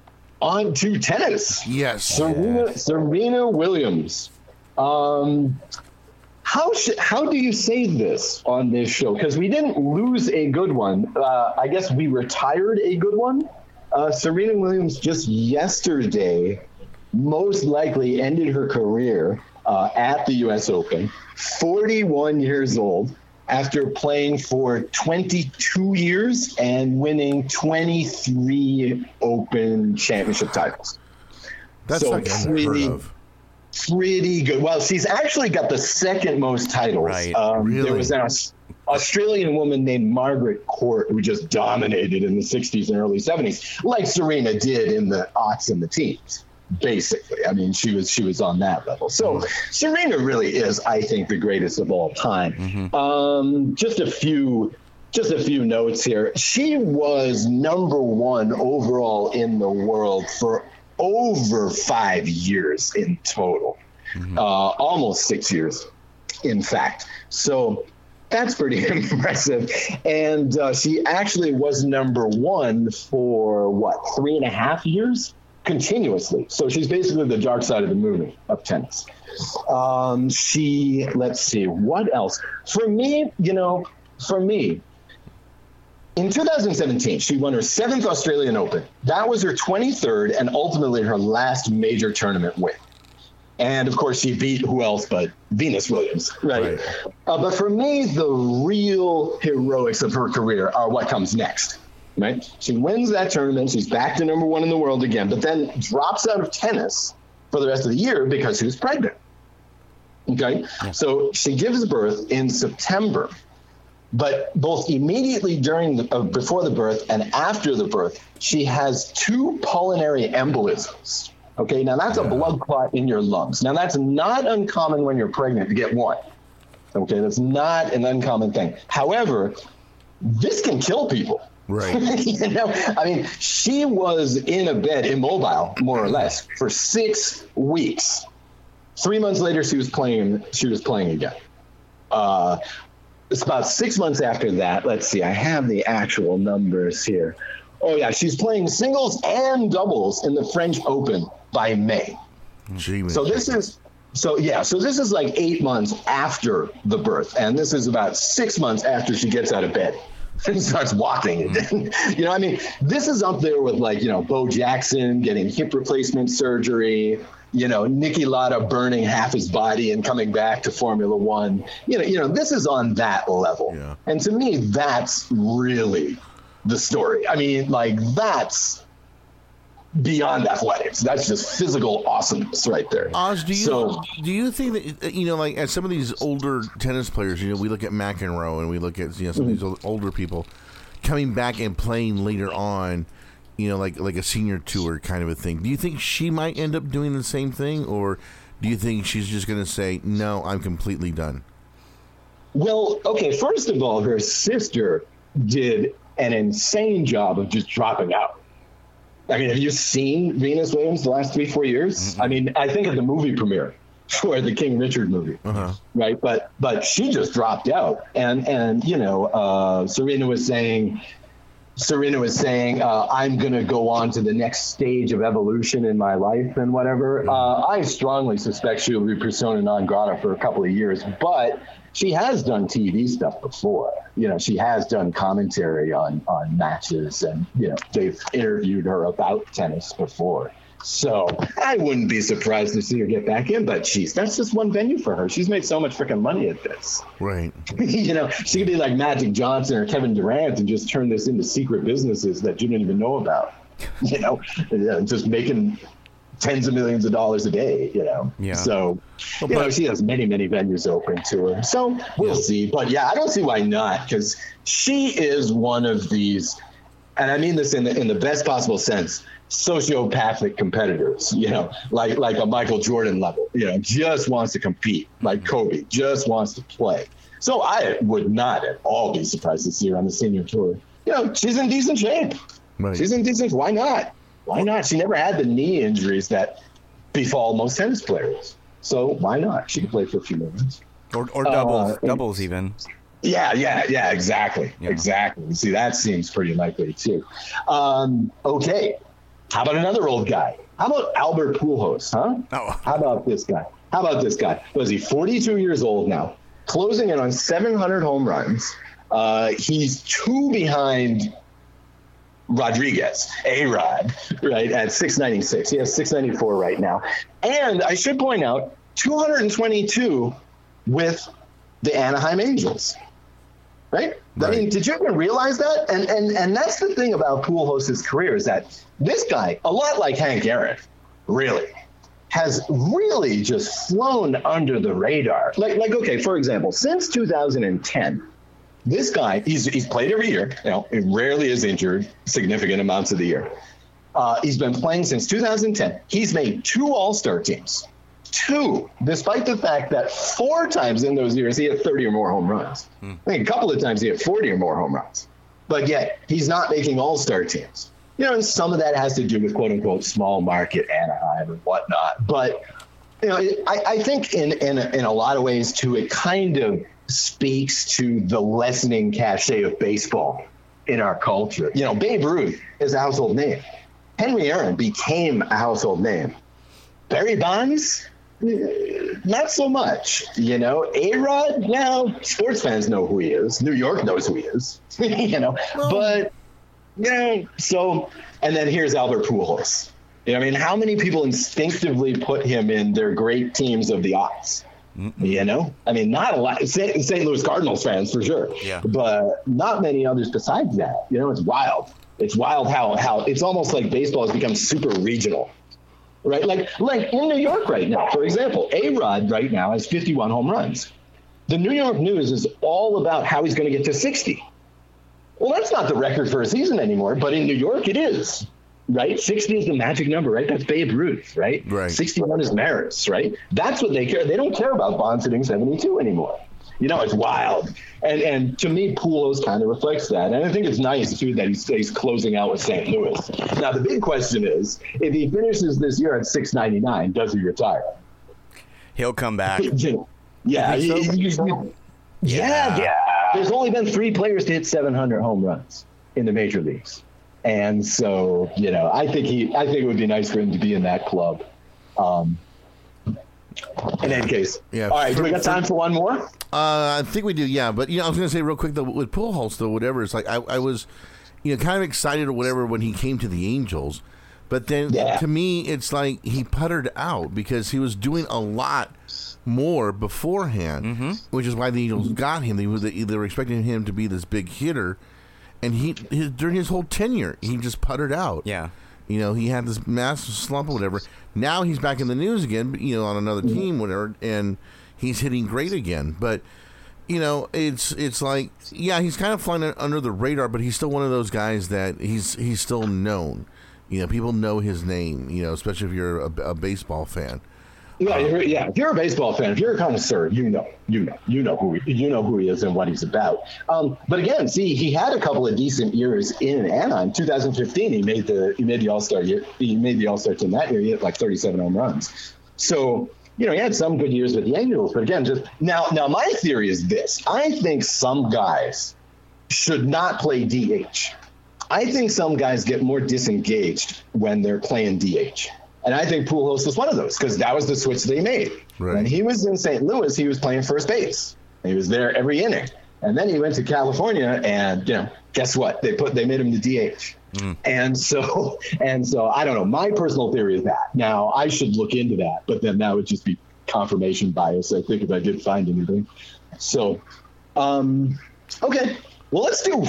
On to tennis. Yes. Serena, Serena Williams. Um, how sh- how do you say this on this show? Because we didn't lose a good one. Uh, I guess we retired a good one. Uh, Serena Williams just yesterday most likely ended her career uh, at the U S Open, forty-one years old, after playing for twenty-two years and winning twenty-three Open championship titles. That's so like unheard pretty, of. pretty good. Well, she's actually got the second most titles. Right. Um, Really? There was an Aus- Australian woman named Margaret Court who just dominated in the sixties and early seventies, like Serena did in the aughts and the teens. Basically, I mean, she was she was on that level. So mm-hmm. Serena really is, I think, the greatest of all time. Mm-hmm. Um, just a few, just a few notes here. She was number one overall in the world for over five years in total, mm-hmm. uh, almost six years, in fact. So that's pretty impressive. And uh, she actually was number one for what, three and a half years continuously. So she's basically the dark side of the movie of tennis. Um, she, let's see, what else? For me, you know, for me, in two thousand seventeen, she won her seventh Australian Open. That was her twenty-third and ultimately her last major tournament win. And, of course, she beat who else but Venus Williams, right? right. Uh, but for me, the real heroics of her career are what comes next, right? She wins that tournament. She's back to number one in the world again, but then drops out of tennis for the rest of the year because she was pregnant, okay? Yeah. So she gives birth in September. But both immediately during the, uh, before the birth and after the birth, she has two pulmonary embolisms. Okay, now that's a blood clot in your lungs. Now that's not uncommon when you're pregnant to get one. Okay, that's not an uncommon thing. However, this can kill people. Right. You know, I mean, she was in a bed, immobile, more or less, for six weeks. Three months later, she was playing. She was playing again. Uh, It's about six months after that. Let's see. I have the actual numbers here. Oh, yeah. She's playing singles and doubles in the French Open by May. Gee, so this is so yeah. So this is like eight months after the birth. And this is about six months after she gets out of bed and starts walking. Mm-hmm. You know, I mean, this is up there with like, you know, Bo Jackson getting hip replacement surgery. You know, Niki Lauda burning half his body and coming back to Formula One. You know, you know, this is on that level. Yeah. And to me, that's really the story. I mean, like, that's beyond athletics. That's just physical awesomeness right there. Oz, do you so, do you think that, you know, like, as some of these older tennis players, you know, we look at McEnroe and we look at, you know, some mm-hmm. of these older people coming back and playing later on, you know, like like a senior tour kind of a thing. Do you think she might end up doing the same thing, or do you think she's just going to say, no, I'm completely done? Well, okay, first of all, her sister did an insane job of just dropping out. I mean, have you seen Venus Williams the last three, four years? Mm-hmm. I mean, I think of the movie premiere for the King Richard movie, uh-huh. right? But but she just dropped out. And, and you know, uh, Serena was saying... Serena was saying, uh, I'm going to go on to the next stage of evolution in my life and whatever. Uh, I strongly suspect she'll be persona non grata for a couple of years, but she has done T V stuff before. You know, she has done commentary on, on matches, and, you know, they've interviewed her about tennis before. So I wouldn't be surprised to see her get back in, but geez, that's just one venue for her. She's made so much freaking money at this. Right. You know, she could be like Magic Johnson or Kevin Durant and just turn this into secret businesses that you didn't even know about. You know, just making tens of millions of dollars a day, you know. Yeah. So, you know, she has many, many venues open to her. So we'll yeah. see. But yeah, I don't see why not, because she is one of these, and I mean this in the in the best possible sense, sociopathic competitors, you know, like like a Michael Jordan level, you know, just wants to compete, like Kobe, just wants to play. So I would not at all be surprised to see her on the senior tour. You know, she's in decent shape. Right. She's in decent. Why not? Why not? She never had the knee injuries that befall most tennis players. So why not? She can play for a few minutes. Or, or doubles, uh, doubles even. Yeah, yeah, yeah, exactly, yeah. exactly. See, that seems pretty likely too. Um, okay. How about another old guy? How about Albert Pujols, huh? Oh. How about this guy? How about this guy? Was he forty-two years old now, closing in on seven hundred home runs? Uh, he's two behind Rodriguez, A-Rod, right, at six ninety-six. He has six ninety-four right now. And I should point out, two hundred twenty-two with the Anaheim Angels. Right? right? I mean, did you even realize that? And and and that's the thing about Pujols' career, is that this guy, a lot like Hank Aaron, really, has really just flown under the radar. Like, like okay, for example, since two thousand ten, this guy, he's he's played every year. You know, he rarely is injured significant amounts of the year. Uh, he's been playing since two thousand ten. He's made two All-Star teams. Two, despite the fact that four times in those years he had thirty or more home runs. Hmm. I think a couple of times he had forty or more home runs. But yet he's not making all-star teams. You know, and some of that has to do with quote-unquote small market Anaheim and whatnot. But, you know, I, I think in, in, a, in a lot of ways, too, it kind of speaks to the lessening cachet of baseball in our culture. You know, Babe Ruth is a household name. Henry Aaron became a household name. Barry Bonds, not so much. You know, A-Rod, now sports fans know who he is. New York knows who he is. you know, well, but you know, so and then here's Albert Pujols. You know, I mean, how many people instinctively put him in their great teams of the aughts? Mm-mm. You know, I mean, not a lot. Saint Louis Cardinals fans for sure, yeah, but not many others besides that. You know, it's wild. It's wild how how it's almost like baseball has become super regional, right? Like like in New York right now, for example, A-Rod right now has fifty-one home runs. The New York News is all about how he's going to get to sixty. Well, that's not the record for a season anymore, but in New York it is. Right? sixty is the magic number, right? That's Babe Ruth, right? Right. sixty-one is Maris, right? That's what they care. They don't care about Bonds hitting seventy-two anymore. You know, it's wild. And and to me, Pujols kind of reflects that. And I think it's nice, too, that he stays closing out with Saint Louis. Now, the big question is, if he finishes this year at six ninety-nine, does he retire? He'll come back. yeah, he, so? he, he, yeah. Yeah, yeah. There's only been three players to hit seven hundred home runs in the major leagues. And so, you know, I think he, I think it would be nice for him to be in that club. Um, in any case. Yeah. All right. For, do we got time for, for one more? Uh, I think we do. Yeah. But, you know, I was going to say real quick, though, with Pujols, though, whatever, it's like I, I was, you know, kind of excited or whatever when he came to the Angels. But then yeah. to me, it's like he puttered out because he was doing a lot more beforehand, mm-hmm. which is why the Angels got him. They were, they were expecting him to be this big hitter. And he his, during his whole tenure, he just puttered out. Yeah, you know, he had this massive slump or whatever. Now he's back in the news again, you know, on another team, whatever, and he's hitting great again. But you know, it's it's like, yeah, he's kind of flying under the radar, but he's still one of those guys that he's he's still known. You know, people know his name. You know, especially if you're a, a baseball fan. Yeah, you're, yeah. If you're a baseball fan, if you're a connoisseur, you know, you know, you know who he, you know who he is and what he's about. Um, but again, see, he had a couple of decent years in Anaheim. two thousand fifteen, he made the he made the All Star year. He made the All Star team that year. He hit like thirty-seven home runs. So you know, he had some good years with the Angels. But again, just now, now my theory is this: I think some guys should not play D H. I think some guys get more disengaged when they're playing D H. And I think Pujols was one of those because that was the switch that he made. Right. When he was in Saint Louis, he was playing first base. He was there every inning. And then he went to California, and you know, guess what? They put they made him the D H. Mm. And so and so I don't know. My personal theory is that. Now I should look into that, but then that would just be confirmation bias, I think, if I did find anything. So, um, okay. Well, let's do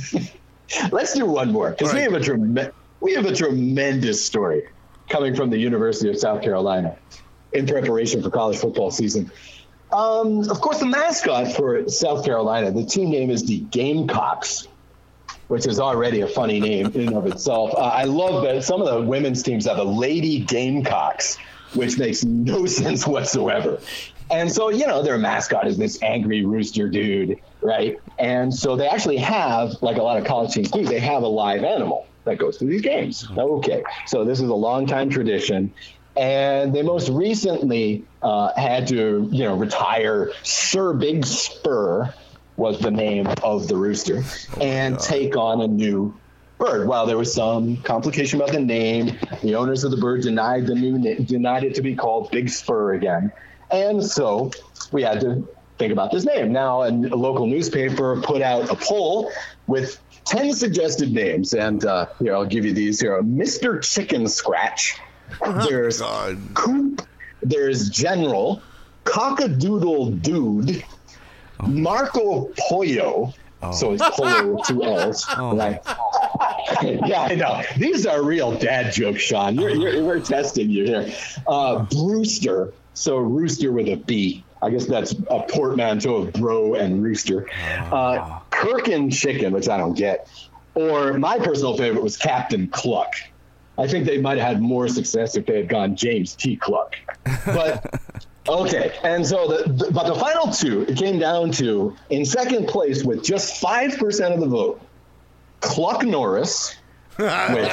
let's do one more because right. we have a trem- we have a tremendous story coming from the University of South Carolina in preparation for college football season. Um, of course, the mascot for South Carolina, the team name is the Gamecocks, which is already a funny name in and of itself. Uh, I love that some of the women's teams have the Lady Gamecocks, which makes no sense whatsoever. And so, you know, their mascot is this angry rooster dude, right? And so they actually have, like a lot of college teams do, they have a live animal that goes through these games. Okay, so this is a long-time tradition. And they most recently uh, had to, you know, retire Sir Big Spur was the name of the rooster, and take on a new bird. While there was some complication about the name, the owners of the bird denied the new na- denied it to be called Big Spur again. And so we had to think about this name. Now, a local newspaper put out a poll with ten suggested names, and uh, here, I'll give you these here. Mister Chicken Scratch. Oh, there's God. Coop. There's General. Cockadoodle Dude. Oh. Marco Pollo. Oh. So it's Pollo with two L's. Oh. Right? Yeah, I know. These are real dad jokes, Sean. You're, you're, we're testing you here. Uh, Brewster. So rooster with a B. I guess that's a portmanteau of bro and rooster. Uh, Kirkin Chicken, which I don't get. Or my personal favorite was Captain Cluck. I think they might have had more success if they had gone James T. Cluck. But, okay. And so, the, the, but the final two, it came down to, in second place with just five percent of the vote, Cluck Norris, which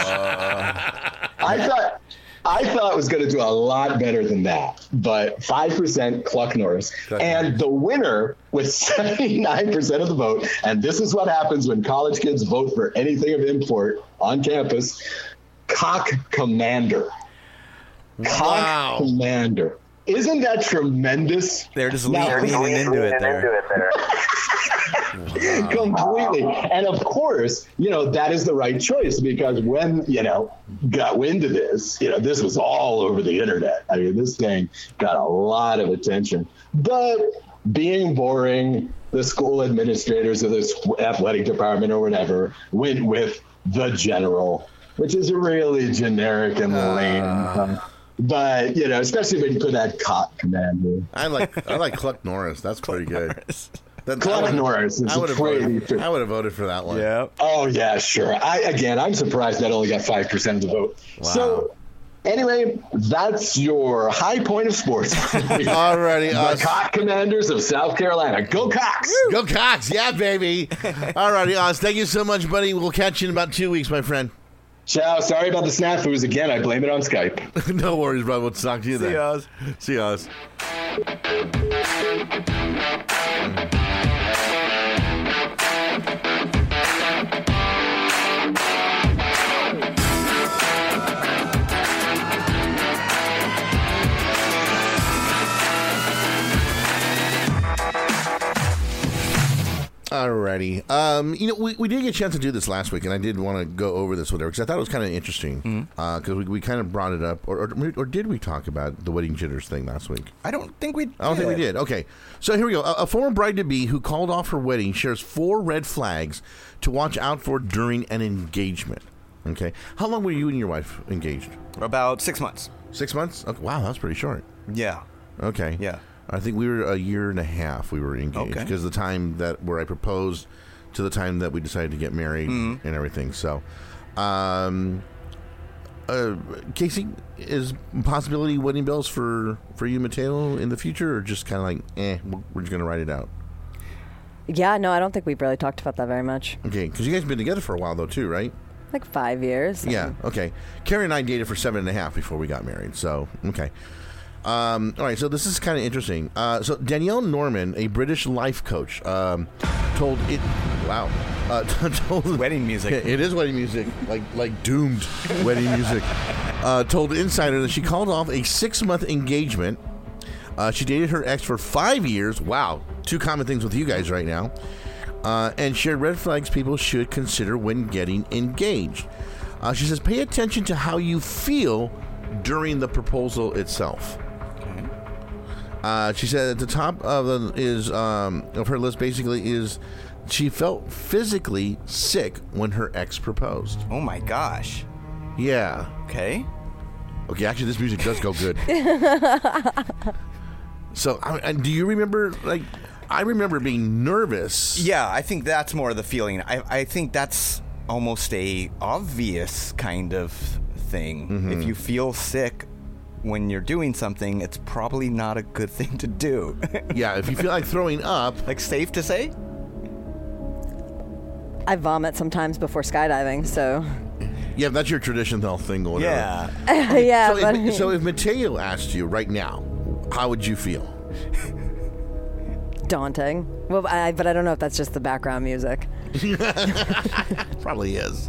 I thought... I thought it was going to do a lot better than that, but five percent Cluck Norris. And the winner with seventy-nine percent of the vote, and this is what happens when college kids vote for anything of import on campus, Cock Commander. Cock Wow. Commander. Isn't that tremendous? They're just Now- leaning, leaning into it there. Completely. And of course, you know, that is the right choice because when, you know, got wind of this, you know, this was all over the internet. I mean, this thing got a lot of attention. But being boring, the school administrators of the sc- athletic department or whatever went with the general, which is really generic and lame. Uh, but, you know, especially when you put that Cock Commander. I like I like Cluck Norris. That's pretty good. That, Cluck I would've- Norris is I would have pretty- voted. I would have voted for that one. Yeah. Oh yeah, sure. I again, I'm surprised that only got five percent of the vote. Wow. So, anyway, that's your high point of sports. Alrighty, the us. Cock Commanders of South Carolina. Go Cox! Go Cox, yeah, baby. Alrighty, Oz. Thank you so much, buddy. We'll catch you in about two weeks, my friend. Ciao. Sorry about the snafus again. I blame it on Skype. No worries, bro. We'll talk to you See then. you, Oz. See you, Oz. Alrighty. Um, you know, we, we did get a chance to do this last week, and I did want to go over this with her because I thought it was kind of interesting because Mm-hmm. uh, we, we kind of brought it up, or, or or did we talk about the wedding jitters thing last week? I don't think we did. I don't think we did. Okay, so here we go. A, a former bride-to-be who called off her wedding shares four red flags to watch out for during an engagement. Okay, how long were you and your wife engaged? About six months. Six months? Okay, wow, that's pretty short. Yeah. Okay. Yeah. I think we were a year and a half we were engaged Okay. because the time that where I proposed to the time that we decided to get married Mm-hmm. and everything. So, um, uh, Casey, is possibility wedding bells for, for you, Mateo, in the future, or just kind of like, eh, we're we're just going to write it out? Yeah, no, I don't think we've really talked about that very much. Okay, because you guys have been together for a while, though, too, right? Like five years. Yeah, okay. Carrie and I dated for seven and a half before we got married, so, okay. Um, all right, so this is kind of interesting. Uh, so Danielle Norman, a British life coach, um, told it. Wow, uh, told Wedding music. It is wedding music, like like doomed wedding music. Uh, told Insider that she called off a six-month engagement. Uh, she dated her ex for five years. Wow, two common things with you guys right now. Uh, and shared red flags people should consider when getting engaged. Uh, she says, pay attention to how you feel during the proposal itself. Uh, she said at the top of the, is um, of her list basically is she felt physically sick when her ex proposed. Oh my gosh. Yeah. Okay. Okay. Actually, this music does go good. So, I, and do you remember? Like, I remember being nervous. Yeah, I think that's more the feeling. I, I think that's almost a obvious kind of thing. Mm-hmm. If you feel sick when you're doing something, it's probably not a good thing to do. Yeah. If you feel like throwing up, Like, safe to say? I vomit sometimes before skydiving, so yeah, that's your traditional thing. Or whatever. Yeah. yeah. So, but if, so if Mateo asked you right now, how would you feel? daunting. Well, I, but I don't know if that's just the background music. Probably is.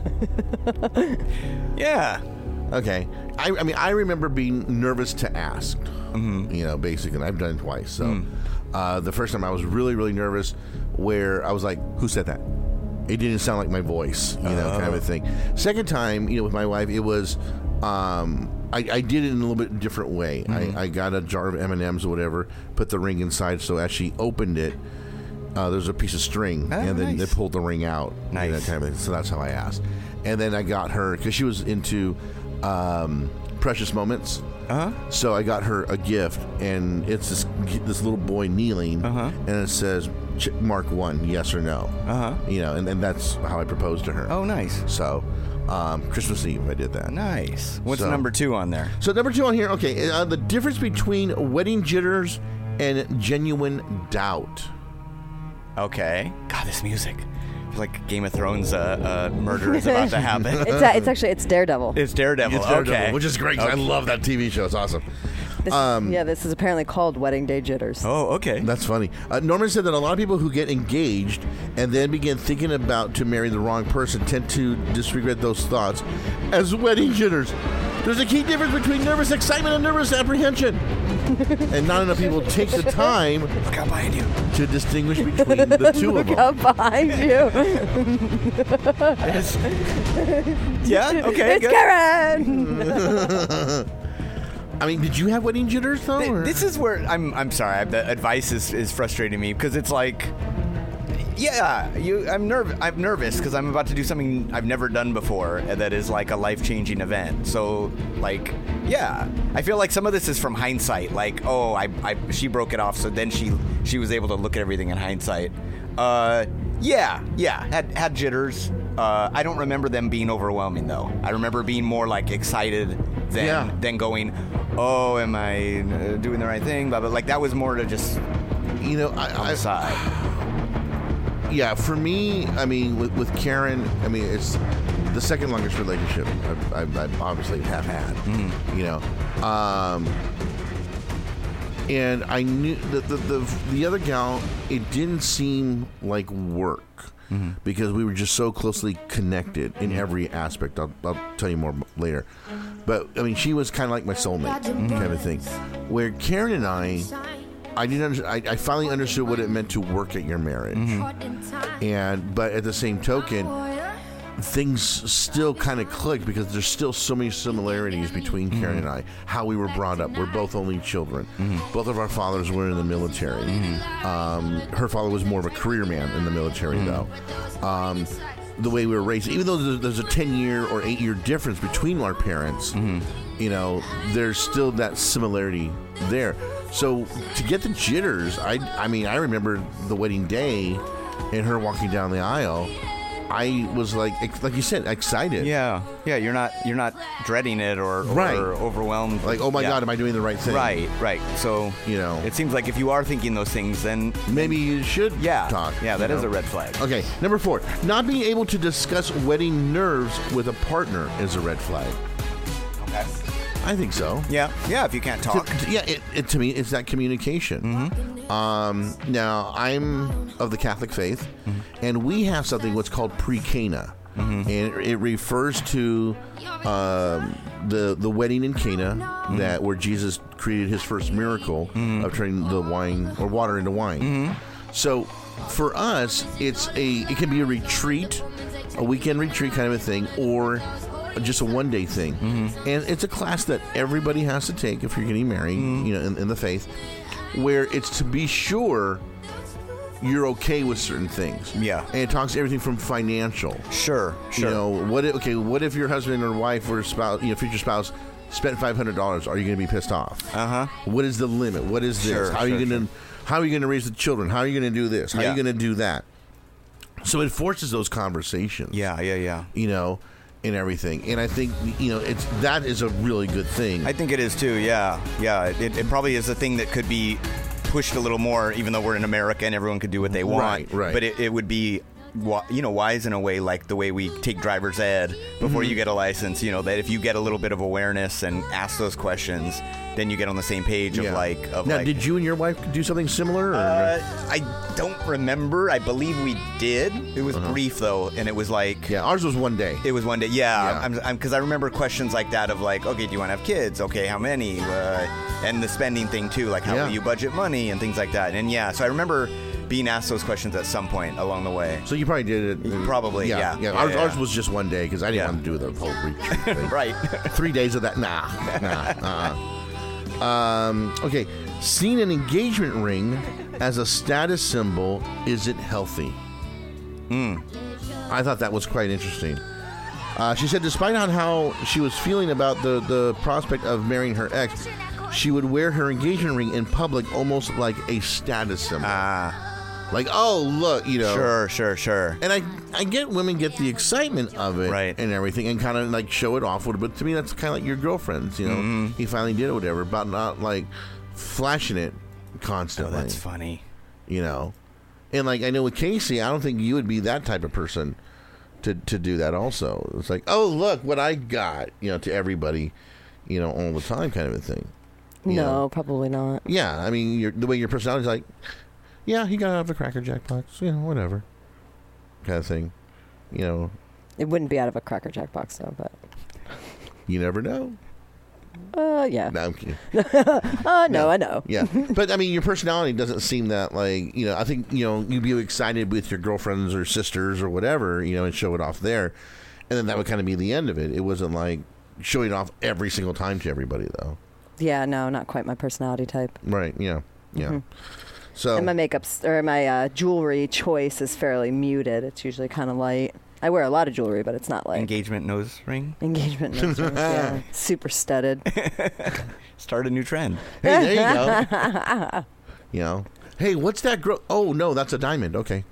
Yeah. Okay. I, I mean, I remember being nervous to ask. Mm-hmm. You know, basically, and I've done it twice. So, Mm. uh, the first time I was really, really nervous, where I was like, "Who said that?" It didn't sound like my voice, you know, kind of a thing. Second time, you know, with my wife, it was. Um, I, I did it in a little bit different way. Mm-hmm. I, I got a jar of M and M's or whatever, put the ring inside, so as she opened it, uh, there's a piece of string, Oh, and then nice. they pulled the ring out. Nice. You know, kind of thing. So that's how I asked. And then I got her, because she was into um, Precious Moments. Uh-huh. So I got her a gift, and it's this this little boy kneeling, Uh-huh. and it says, ch- mark one, yes or no. Uh-huh. You know, and, and that's how I proposed to her. Oh, nice. So, um, Christmas Eve, I did that. Nice. What's So- number two on there? So number two on here, okay, uh, the difference between wedding jitters and genuine doubt. Okay. God, this music. I feel like Game of Thrones uh, uh, murder is about to happen. It's a, it's actually it's Daredevil. It's Daredevil. It's Daredevil, Okay. which is great, 'cause I Okay. love that T V show. It's awesome. This, Um, yeah, this is apparently called wedding day jitters. Oh, okay. That's funny. Uh, Norman said that a lot of people who get engaged and then begin thinking about to marry the wrong person tend to disregard those thoughts as wedding jitters. There's a key difference between nervous excitement and nervous apprehension. And not enough people take the time Look out behind you. to distinguish between the two of Look them. up behind you. Yeah, okay, It's good. Karen. I mean, did you have wedding jitters though? Th- or- This is where I'm. I'm sorry. I, the advice is, is frustrating me because it's like, yeah, you. I'm nerv. I'm nervous because I'm about to do something I've never done before that is like a life changing event. So, like, yeah, I feel like some of this is from hindsight. Like, oh, I, I she broke it off, so then she she was able to look at everything in hindsight. Uh, yeah, yeah, had had jitters. Uh, I don't remember them being overwhelming though. I remember being more like excited than Yeah. than going, oh, am I uh, doing the right thing? Blah, blah. Like that was more to just you know, on I, the I, side. yeah, for me, I mean, with, with Karen, I mean, it's the second longest relationship I've, I've, I've obviously have had. Mm-hmm. You know, um, and I knew the, the the the other gal. It didn't seem like work. Mm-hmm. Because we were just so closely connected in every aspect. I'll, I'll tell you more later. But, I mean, she was kind of like my soulmate kind of thing. Where Karen and I, I didn't. Under, I, I finally understood what it meant to work at your marriage. Mm-hmm. And but at the same token, things still kind of clicked because there's still so many similarities between mm-hmm. Karen and I. How we were brought up. We're both only children. Mm-hmm. Both of our fathers were in the military. Mm-hmm. Um, her father was more of a career man in the military, mm-hmm. though. Um, the way we were raised, even though there's, there's a ten-year or eight-year difference between our parents, mm-hmm. you know, there's still that similarity there. So to get the jitters, I, I mean, I remember the wedding day and her walking down the aisle. I was like, ex- like you said, excited. Yeah, yeah. You're not you're not dreading it or, or Right. overwhelmed. Like, oh my Yeah. God, am I doing the right thing? Right, right. So You know. it seems like if you are thinking those things, then Maybe you should yeah, talk. yeah, that you is know? a red flag. Okay, number four. Not being able to discuss wedding nerves with a partner is a red flag. Okay. I think so. Yeah, yeah. If you can't To- talk. to- yeah, it, it, to me, it's that communication. Mm-hmm. Um, now, I'm of the Catholic faith, Mm-hmm. and we have something what's called pre-Cana. Mm-hmm. And it, it refers to um, the the wedding in Cana, Mm-hmm. that where Jesus created his first miracle of turning the wine or water into wine. Mm-hmm. So, for us, it's a it can be a retreat, a weekend retreat kind of a thing, or just a one day thing. Mm-hmm. And it's a class that everybody has to take if you're getting married, Mm-hmm. you know, in, in the faith, where it's to be sure you're okay with certain things. Yeah. And it talks everything from financial. Sure, sure. You know, what if, okay, what if your husband or wife or spouse, you know, future spouse spent five hundred dollars? Are you going to be pissed off? Uh-huh. What is the limit? What is this? Sure, how are you sure, going to how are you going to raise the children? How are you going to do this? How Yeah. are you going to do that? So it forces those conversations. Yeah, yeah, yeah. You know, and everything. And I think, you know, it's that is a really good thing. I think it is too. Yeah, yeah. It, it probably is a thing that could be pushed a little more, even though we're in America and everyone can do what they want. Right, right. But it, it would be, wi- you know, wise in a way, like the way we take driver's ed before Mm-hmm. you get a license. You know, that if you get a little bit of awareness and ask those questions, then you get on the same page of Yeah. like of now, like. did you and your wife do something similar? Or? Uh, I don't remember. I believe we did. It was brief though, and it was like. Uh-huh. yeah, ours was one day. It was one day, yeah. Yeah. I'm, I'm, because I remember questions like that of like, okay, do you want to have kids? Okay, how many? Uh, and the spending thing too, like how Yeah. will you budget money and things like that. And yeah, so I remember being asked those questions at some point along the way. So you probably did it. Probably, yeah. Yeah, Yeah, ours, yeah. ours was just one day because I didn't Yeah. want to do the whole retreat thing. Right. Three days of that? Nah, nah. Uh-uh. Um, okay, seeing an engagement ring as a status symbol, is it healthy? Mm. I thought that was quite interesting. Uh, she said despite on how she was feeling about the, the prospect of marrying her ex, she would wear her engagement ring in public almost like a status symbol. Ah, Like, oh, look, you know. sure, sure, sure. And I, I get women get the excitement of it, Right. and everything, and kind of like show it off. But to me, that's kind of like your girlfriends, you know. Mm-hmm. You finally did it, whatever, but not like flashing it Oh, constantly. that's funny. You know, and like I know with Casey, I don't think you would be that type of person to to do that. Also, it's like, oh, look what I got, you know, to everybody, you know, all the time, kind of a thing. You No, know? probably not. Yeah, I mean, your, the way your personality's like, yeah, he got out of the Cracker Jack box, you know, whatever, kind of thing. You know, It wouldn't be out of a Cracker Jack box, though, but... you never know. Uh, yeah. No, I'm kidding. Uh, no, I know. Yeah, but I mean, your personality doesn't seem that like, you know, I think, you know, you'd be excited with your girlfriends or sisters or whatever, you know, and show it off there. And then that would kind of be the end of it. It wasn't like showing it off every single time to everybody, though. Yeah, no, not quite my personality type. Right, yeah, yeah. Mm-hmm. So, And my makeup, or my uh, jewelry choice is fairly muted. It's usually kind of light. I wear a lot of jewelry, but it's not like... Engagement nose ring. Engagement rings, yeah. Super studded. Start a new trend. hey, there you go. You know, hey, what's that? Gro- oh, no, that's a diamond. Okay.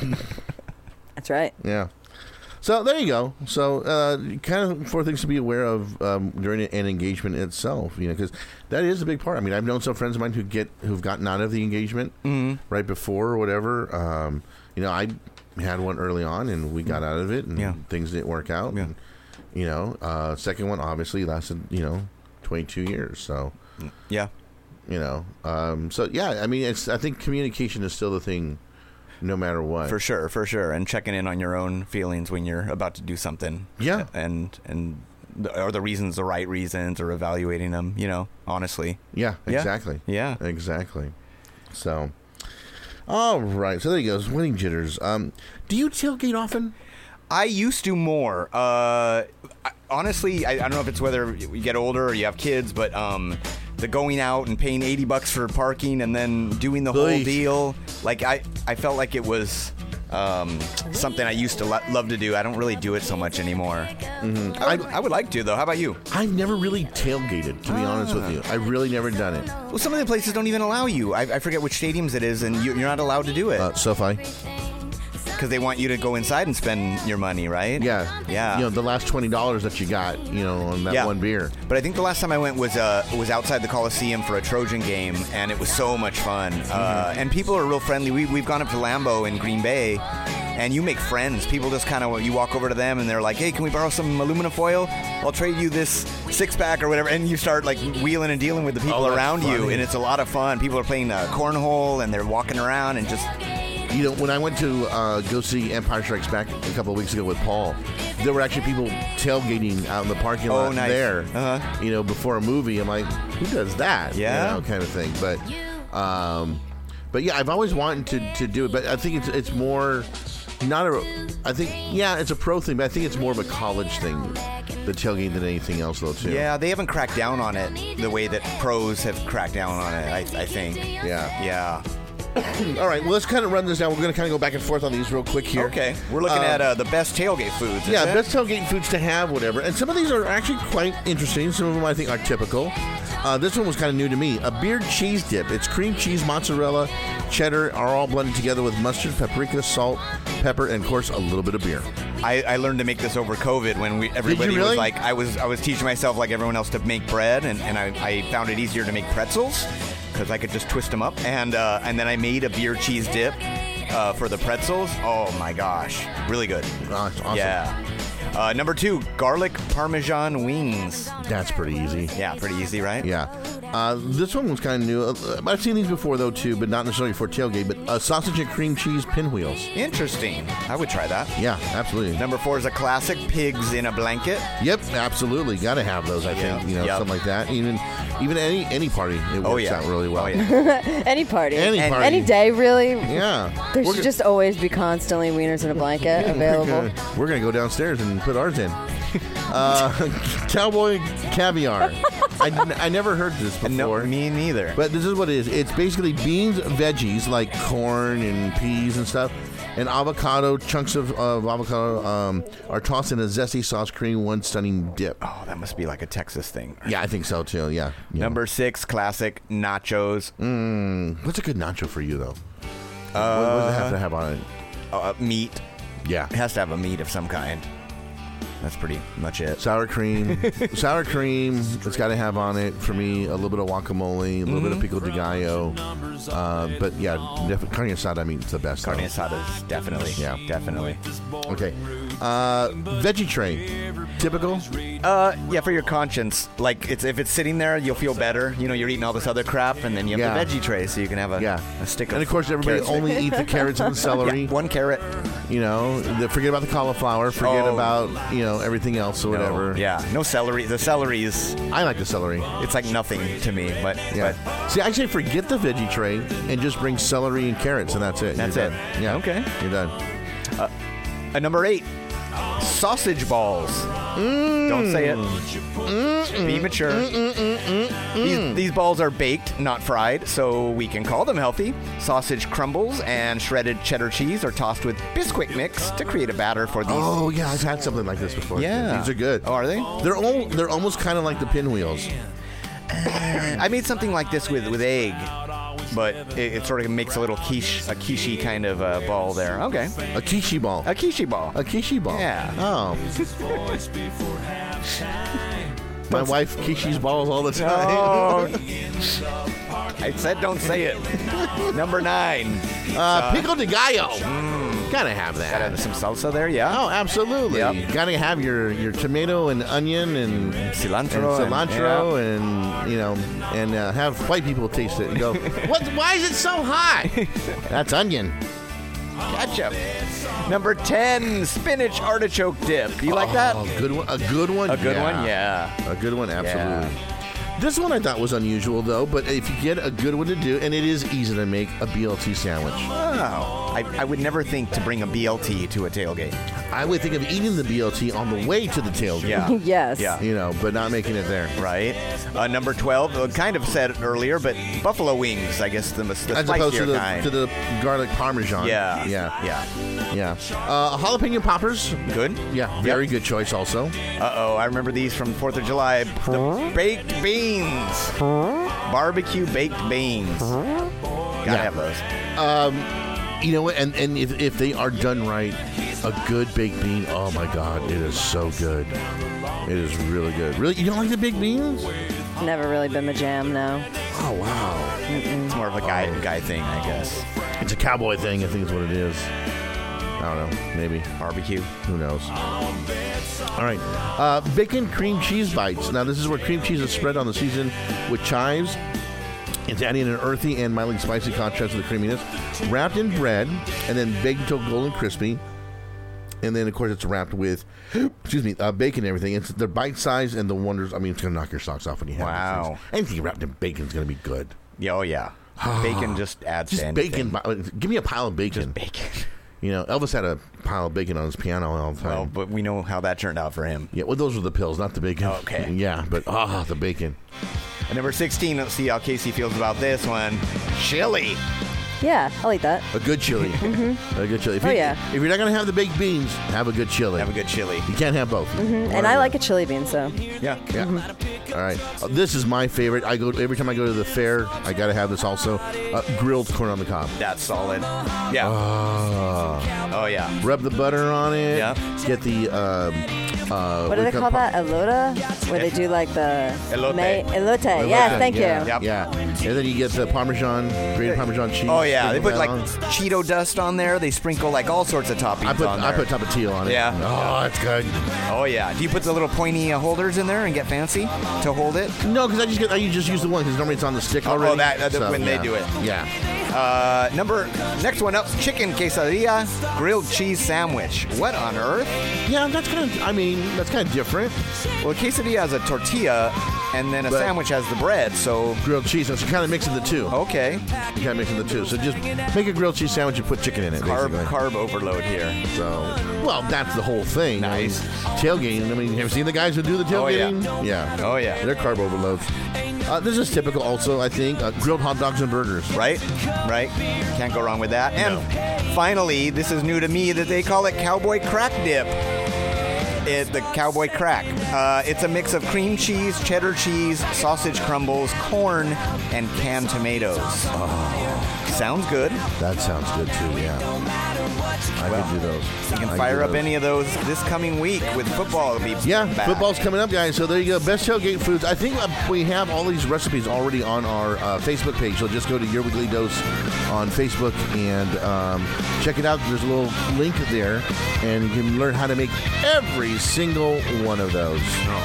That's right. Yeah. So there you go. So uh, kind of four things to be aware of um, during an engagement itself, you know, because that is a big part. I mean, I've known some friends of mine who get who've gotten out of the engagement Mm-hmm. right before or whatever. Um, you know, I had one early on, and we got out of it, and Yeah. things didn't work out. Yeah. And, you know, uh, second one obviously lasted, you know, twenty-two years. So Yeah. you know, um, so yeah, I mean, it's I think communication is still the thing. No matter what. For sure, for sure. And checking in on your own feelings when you're about to do something. Yeah. And, and the, are the reasons the right reasons, or evaluating them, you know, honestly. Yeah, Yeah. exactly. Yeah. Exactly. So, all right. So there you go. Wedding jitters. Um, do you tailgate often? I used to more. Uh, I, honestly, I, I don't know if it's whether you get older or you have kids, but um, the going out and paying eighty bucks for parking and then doing the whole Oy. deal, like I, I felt like it was um, something I used to lo- love to do. I don't really do it so much anymore. Mm-hmm. I, would, I would like to, though. How about you? I've never really tailgated, to be honest with you. I've really never done it. Well, some of the places don't even allow you. I, I forget which stadiums it is, and you, you're not allowed to do it Uh, SoFi. because they want you to go inside and spend your money, right? Yeah. Yeah. You know, the last twenty dollars that you got, you know, on that Yeah. one beer. But I think the last time I went was uh, was outside the Coliseum for a Trojan game, and it was so much fun. Uh, and people are real friendly. We, we've gone up to Lambeau in Green Bay, and you make friends. People just kind of, you walk over to them, and they're like, hey, can we borrow some aluminum foil? I'll trade you this six-pack or whatever. And you start like wheeling and dealing with the people Oh, that's around you, funny. and it's a lot of fun. People are playing uh, cornhole, and they're walking around and just... You know, when I went to uh, go see Empire Strikes Back a couple of weeks ago with Paul, there were actually people tailgating out in the parking Oh, lot nice. there. Uh-huh. You know, before a movie, I'm like, who does that? Yeah. You know, kind of thing. But, um, but yeah, I've always wanted to, to do it. But I think it's it's more not a. I think yeah, it's a pro thing, but I think it's more of a college thing, the tailgate, than anything else, though. Too. Yeah, they haven't cracked down on it the way that pros have cracked down on it, I, I think. Yeah. Yeah. All right. Well, let's kind of run this down. We're going to kind of go back and forth on these real quick here. Okay. We're looking Uh, at uh, the best tailgate foods. is Yeah, it? best tailgate foods to have, whatever. And some of these are actually quite interesting. Some of them I think are typical. Uh, this one was kind of new to me. A beard cheese dip. It's cream cheese, mozzarella, cheddar are all blended together with mustard, paprika, salt, pepper, and of course a little bit of beer. I, I learned to make this over COVID when we everybody really? was like I was I was teaching myself like everyone else to make bread, and, and I, I found it easier to make pretzels because I could just twist them up, and uh, and then I made a beer cheese dip uh, for the pretzels. Oh my gosh, really good. Oh, it's awesome. Yeah. Uh, number two, garlic parmesan wings. That's pretty easy. Yeah, pretty easy, right? Yeah. Uh, this one was kind of new. Uh, I've seen these before, though, too, but not necessarily for tailgate, but uh, sausage and cream cheese pinwheels. Interesting. I would try that. Yeah, absolutely. Number four is a classic, pigs in a blanket. Yep, absolutely. Got to have those, I Yeah. think. You know, Yep. something like that. Even even any any party, it works Oh yeah, out really well. Oh yeah. Any party. Any And party. Any day, really. Yeah. There We're should go- just always be constantly wieners in a blanket available. We're going to go downstairs and put ours in. Uh, cowboy caviar. I, I never heard this before. No, me neither. But this is what it is. It's basically beans, veggies like corn and peas and stuff, and avocado. Chunks of, of avocado um, are tossed in a zesty sauce, cream one stunning dip. Oh, that must be like a Texas thing. Yeah, I think so too. Yeah. yeah. Number six, classic nachos. Mm, what's a good nacho for you though? Uh, what, what does it have to have on it? Uh, meat. Yeah. It has to have a meat of some kind. That's pretty much it. Sour cream, sour cream. It's got to have on it for me a little bit of guacamole, a little bit of pico de gallo. Uh, but yeah, definitely carne asada. I mean, it's the best. Carne though. asada is definitely. Yeah. Definitely. Okay. Uh, veggie tray. Typical? Uh, yeah, for your conscience. Like, it's if it's sitting there, you'll feel better. You know, you're eating all this other crap, and then you have Yeah. the veggie tray, so you can have a, Yeah. a stick of And of course, everybody carrots. only eats the carrots and the celery. Yeah, one carrot. You know, the, forget about the cauliflower. Forget Oh. about, you know, everything else or whatever. No, yeah, no celery. The celery is, I like the celery. it's like nothing to me, but, Yeah. but See, I say forget the veggie tray and just bring celery and carrots, and that's it. That's You're it. done. Yeah. Okay. You're done. uh, number eight, sausage balls. Don't say it. Be mature. These, these balls are baked, not fried, so we can call them healthy. Sausage crumbles and shredded cheddar cheese are tossed with Bisquick mix to create a batter for these. Oh yeah, I've had something like this before. Yeah. These are good. Oh, are they? They're all, they're almost kind of like the pinwheels. I made something like this with, with egg, but it, it sort of makes a little quiche, a quiche kind of uh, ball there. Okay. A quiche ball. A quiche ball. A quiche ball. Yeah. Oh. My wife quiches balls all the time. Oh. I said don't say it. Number nine. Uh, pico de gallo. Gotta have that. Got some salsa there, yeah? Oh, absolutely. Yep. Gotta have your, your tomato and onion and Cilantro and and- cilantro and, you know, and uh, have white people taste it and go, what? Why is it so hot? That's onion. Ketchup. Number ten, spinach artichoke dip. You like that? Oh, good one. A good one. A good yeah. one? Yeah. A good one, absolutely. This one I thought was unusual, though, but if you get a good one to do, and it is easy to make, a B L T sandwich. Wow. I, I would never think to bring a B L T to a tailgate. I would think of eating the B L T on the way to the tailgate. Yeah. Yes. Yeah. You know, but not making it there. Right. Uh, number twelve, uh, kind of said it earlier, but buffalo wings, I guess the, the As opposed to spicier the, kind. to the garlic parmesan. yeah. Yeah. Yeah. Yeah. Uh, jalapeno poppers. Good? Yeah, very good choice also. Uh-oh, I remember these from fourth of July. The baked beans. Barbecue baked beans. Gotta Yeah. have those. You know what? And, and if, if they are done right, a good baked bean, oh my God, it is so good. It is really good. Really? You don't like the baked beans? Never really been the jam, no. Oh, wow. It's more of a guy guy thing, I guess. It's a cowboy thing, I think is what it is. I don't know. Maybe. Barbecue. Who knows? All right. Uh, bacon cream cheese bites. Now, this is where cream cheese is spread on the season with chives. It's adding an earthy and mildly spicy contrast to the creaminess. Wrapped in bread and then baked until golden crispy. And then, of course, it's wrapped with, excuse me, uh, bacon and everything. It's they're bite size and the wonders. I mean, it's gonna knock your socks off when you have Wow. these things. Anything wrapped in bacon is gonna be good. Yeah, oh, yeah. Bacon just adds to Just anything. bacon. Give me a pile of bacon. Bacon. You know, Elvis had a pile of bacon on his piano all the time. Well, but we know how that turned out for him. Yeah, well, those were the pills, not the bacon. Okay. Yeah, but ah, the bacon. And number sixteen, let's see how Casey feels about this one. Chili. Yeah, I'll eat that. A good chili. A good chili. If, Oh, you, yeah. if you're not going to have the baked beans, have a good chili. Have a good chili. You can't have both. And I like a chili bean, so. Yeah. Yeah. All right. Uh, this is my favorite. I go every time I go to the fair. I got to have this also. Uh, grilled corn on the cob. That's solid. Yeah. Ah. Oh, yeah. Rub the butter on it. Yeah. Get the. Um, uh, What do they call that? Elota? Where they do like the. Elote. May- Elote. Yes, thank yeah, you. Yep. Yeah. And then you get the Parmesan, grated Parmesan cheese. Oh, yeah. They sprinkle put like that on. Cheeto dust on there. They sprinkle like all sorts of toppings I put on I there. put tapatio on it. Yeah. Oh, that's good. Oh, yeah. Do you put the little pointy uh, holders in there and get fancy to hold it? No, because I just get I just use the one because normally it's on the stick Oh, already. that- that- when they yeah. do it. Yeah. Uh, number next one up, chicken quesadilla, grilled cheese sandwich. What on earth? Yeah, that's kind of. I mean, that's kind of different. Well, quesadilla has a tortilla, and then a But- sandwich has the bread. So Grilled cheese. So you're kind of mixing the two. okay, You're kind of mixing the two. So just make a grilled cheese sandwich and put chicken in it. carb basically. carb overload here. So, well, that's the whole thing. Nice. I mean, tailgating. I mean, have you seen the guys who do the Oh, yeah. tailgating? yeah. Oh, yeah. They're carb overloads. Uh, this is typical also, I think. Uh, grilled hot dogs and burgers. Right, right. Can't go wrong with that. And finally, this is new to me that they call it cowboy crack dip. It, the cowboy crack. Uh, it's a mix of cream cheese, cheddar cheese, sausage crumbles, corn, and canned tomatoes. Oh, sounds good. That sounds good too, yeah. I Well, could do those. You can I could fire do up those. any of those this coming week with football. It'll be Yeah, back. football's coming up, guys. So there you go. Best tailgate foods. I think uh, we have all these recipes already on our uh, Facebook page. So just go to Your Weekly Dose on Facebook, and um, check it out. There's a little link there, and you can learn how to make every single one of those.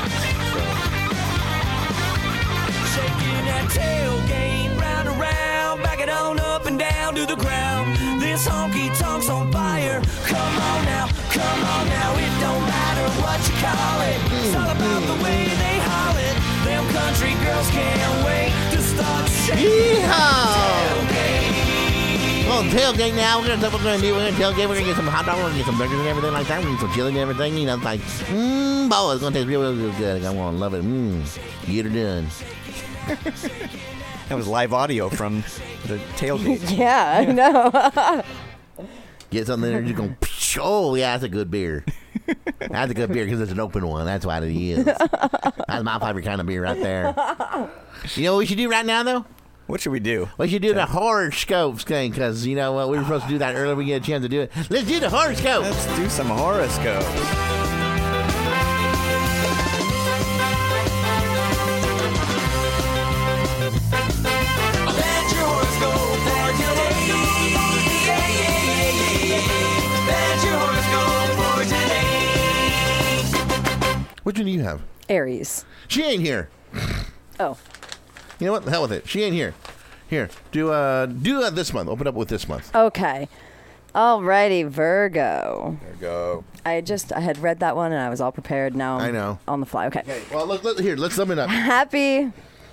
Shaking that tailgate round and round, back it on up and down to the ground. This honky tonk's on fire. Come on now, come on now. It don't matter what you call it. It's all about the way they haul it. Them country girls can't wait to start shaking that tailgate. Well, tailgate now. We're gonna, what we're gonna do. We're gonna tailgate. We're gonna get some hot dogs. We're gonna get some burgers and everything like that. We're gonna get some chili and everything. You know, it's like, mmm, boy, it's gonna taste real, real good. I'm gonna love it. Mmm, get her done. That was live audio from the tailgate. Yeah, I know. Get something there, you're going, oh, yeah, that's a good beer. That's a good beer because it's an open one. That's what it is. That's my favorite kind of beer right there. You know what we should do right now, though? What should we do? We should do the horoscopes thing because, you know what, we were supposed to do that earlier. We get a chance to do it. Let's do the horoscope. Let's do some horoscopes. Which one do you have? Aries. She ain't here. Oh. You know what? The hell with it. She ain't here. Here. Do uh do uh, this month. Open up with this month. Okay. Alrighty, Virgo. There we go. I just I had read that one and I was all prepared. Now I'm I know. on the fly. Okay. Okay. Well, look, look here. Let's sum it up. Happy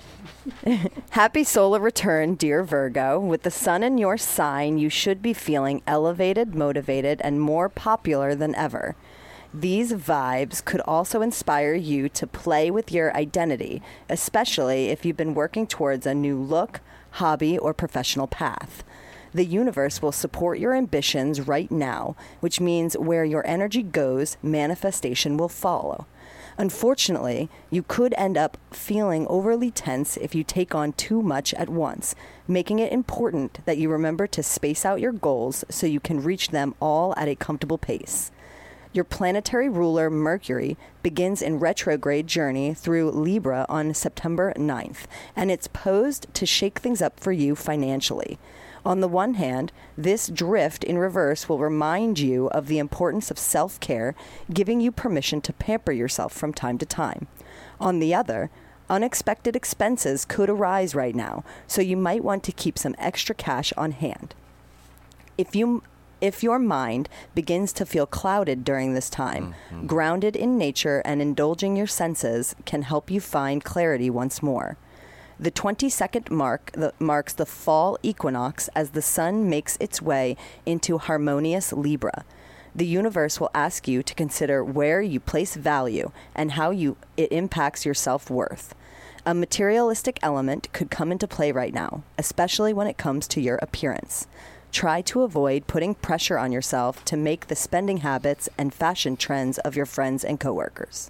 Happy solar return, dear Virgo. With the sun in your sign, you should be feeling elevated, motivated, and more popular than ever. These vibes could also inspire you to play with your identity, especially if you've been working towards a new look, hobby, or professional path. The universe will support your ambitions right now, which means where your energy goes, manifestation will follow. Unfortunately, you could end up feeling overly tense if you take on too much at once, making it important that you remember to space out your goals so you can reach them all at a comfortable pace. Your planetary ruler, Mercury, begins in retrograde journey through Libra on September ninth, and it's posed to shake things up for you financially. On the one hand, this drift in reverse will remind you of the importance of self-care, giving you permission to pamper yourself from time to time. On the other, unexpected expenses could arise right now, so you might want to keep some extra cash on hand. If you If your mind begins to feel clouded during this time, mm-hmm. grounded in nature and indulging your senses can help you find clarity once more. The twenty-second mark the, marks the fall equinox as the sun makes its way into harmonious Libra. The universe will ask you to consider where you place value and how you it impacts your self-worth. A materialistic element could come into play right now, especially when it comes to your appearance. Try to avoid putting pressure on yourself to make the spending habits and fashion trends of your friends and coworkers.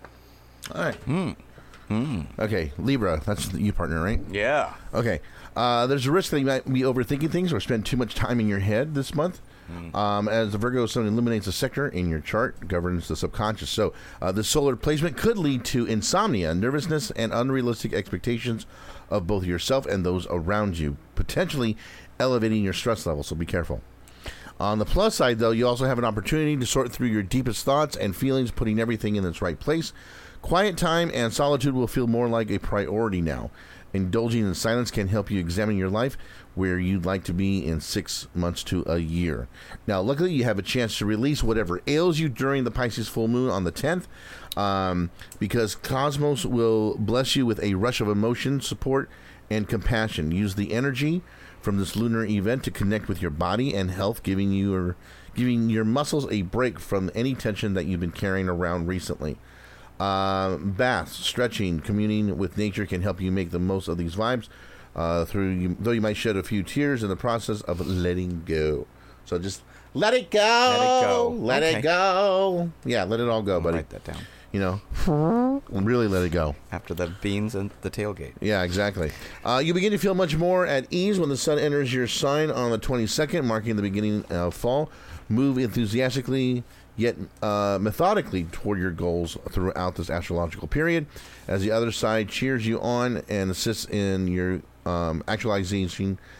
All right. Mm. Mm. Okay, Libra, that's you partner, right? Yeah. Okay. Uh, there's a risk that you might be overthinking things or spend too much time in your head this month. Mm. Um, as the Virgo sun illuminates a sector in your chart, governs the subconscious. So uh, the solar placement could lead to insomnia, nervousness, and unrealistic expectations of both yourself and those around you, potentially elevating your stress level, so be careful. On the plus side, though, you also have an opportunity to sort through your deepest thoughts and feelings, putting everything in its right place. Quiet time and solitude will feel more like a priority now. Indulging in silence can help you examine your life, where you'd like to be in six months to a year. Now, luckily, you have a chance to release whatever ails you during the Pisces full moon on the tenth, um, because Cosmos will bless you with a rush of emotion, support, and compassion. Use the energy from this lunar event to connect with your body and health, giving you giving your muscles a break from any tension that you've been carrying around recently. Uh, baths, stretching, communing with nature can help you make the most of these vibes. Uh, through you, though you might shed a few tears in the process of letting go. So just let it go. Let it go. Let okay. it go. Yeah, let it all go, I'll buddy. write that down. You know, really let it go. After the beans and the tailgate. Yeah, exactly. Uh, you begin to feel much more at ease when the sun enters your sign on the twenty-second, marking the beginning of fall. Move enthusiastically yet uh, methodically toward your goals throughout this astrological period, as the other side cheers you on and assists in your um, actualization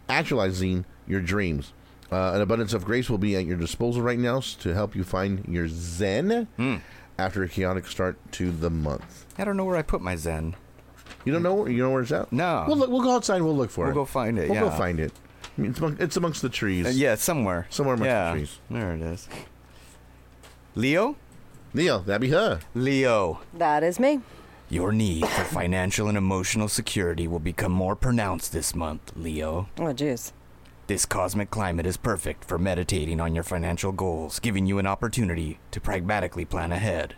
actualizing your dreams. Uh, an abundance of grace will be at your disposal right now to help you find your zen Mm. after a chaotic start to the month. I don't know where I put my zen. You don't know where you know where it's at? No. We'll look, we'll go outside. and We'll look for We'll it. go find it, We'll go yeah. find it. I mean, it's, among, it's amongst the trees. Uh, yeah, somewhere. Somewhere amongst yeah. the trees. There it is. Leo? Leo, that'd be her. Leo. That is me. Your need for financial and emotional security will become more pronounced this month, Leo. Oh, jeez. This cosmic climate is perfect for meditating on your financial goals, giving you an opportunity to pragmatically plan ahead.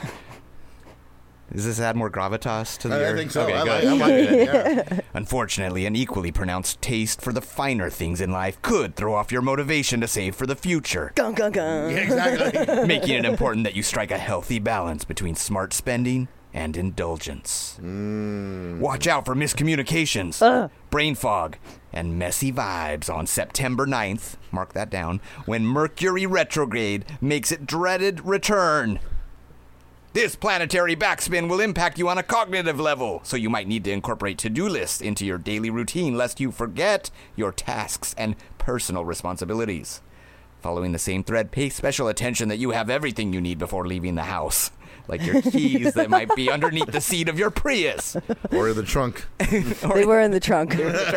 Does this add more gravitas to the I, I earth? think so. Okay, I, good. like, I like it. Yeah. Unfortunately, an equally pronounced taste for the finer things in life could throw off your motivation to save for the future, Gung, gung, gung. Yeah, exactly. making it important that you strike a healthy balance between smart spending and indulgence. Watch out for miscommunications, brain fog, and messy vibes on September ninth, mark that down, when Mercury retrograde makes its dreaded return. This planetary backspin will impact you on a cognitive level, so you might need to incorporate to-do lists into your daily routine lest you forget your tasks and personal responsibilities. Following the same thread, pay special attention that you have everything you need before leaving the house, like your keys that might be underneath the seat of your Prius. Or the trunk. They were in the trunk.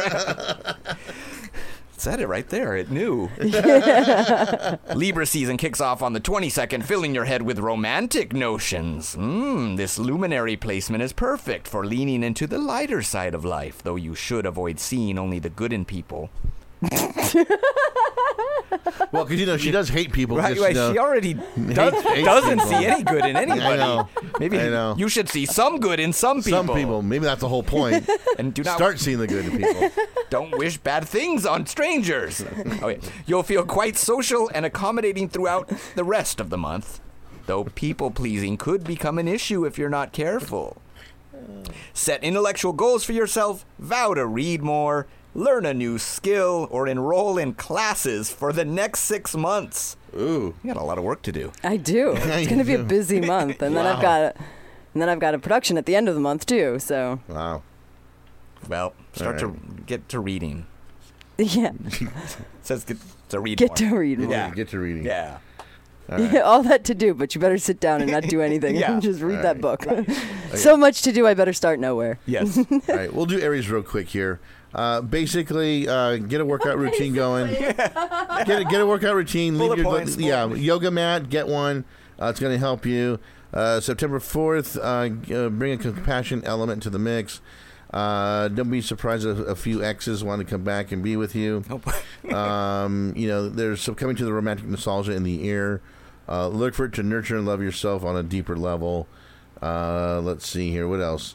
Said it right there. It knew. Libra season kicks off on the twenty-second, filling your head with romantic notions. Mmm, this luminary placement is perfect for leaning into the lighter side of life, though you should avoid seeing only the good in people. Well, because, you know, she does hate people. Right, just, right. you know, She already does, hates doesn't people. see any good in anybody. I know. Maybe I know. you should see some good in some people. Some people. Maybe that's the whole point. And do not Start seeing the good in people. Don't wish bad things on strangers. Okay. You'll feel quite social and accommodating throughout the rest of the month, though people-pleasing could become an issue if you're not careful. Set intellectual goals for yourself, vow to read more, learn a new skill, or enroll in classes for the next six months. Ooh. You got a lot of work to do. I do. Yeah, It's you going to be a do. busy month, and then Wow. I've got, and then I've got a production at the end of the month too. So Wow. Well, start All to get to reading. yeah, It says get to read get more. to read more. Yeah. Get to reading. Yeah. All right. Yeah, all that to do, but you better sit down and not do anything. Yeah. Just read All that right. book. So much to do, I better start nowhere. Yes. All right. We'll do Aries real quick here. Uh, basically, uh, get a workout routine going. Get a, get a workout routine. Bullet Leave your points, yeah bullet- yoga mat. Get one. Uh, it's going to help you. Uh, September fourth. Uh, g- uh, bring a compassion element to the mix. Uh, don't be surprised if a few exes want to come back and be with you. um, you know, there's some coming to the romantic nostalgia in the air. Uh, look for it to nurture and love yourself on a deeper level. Uh, let's see here. What else?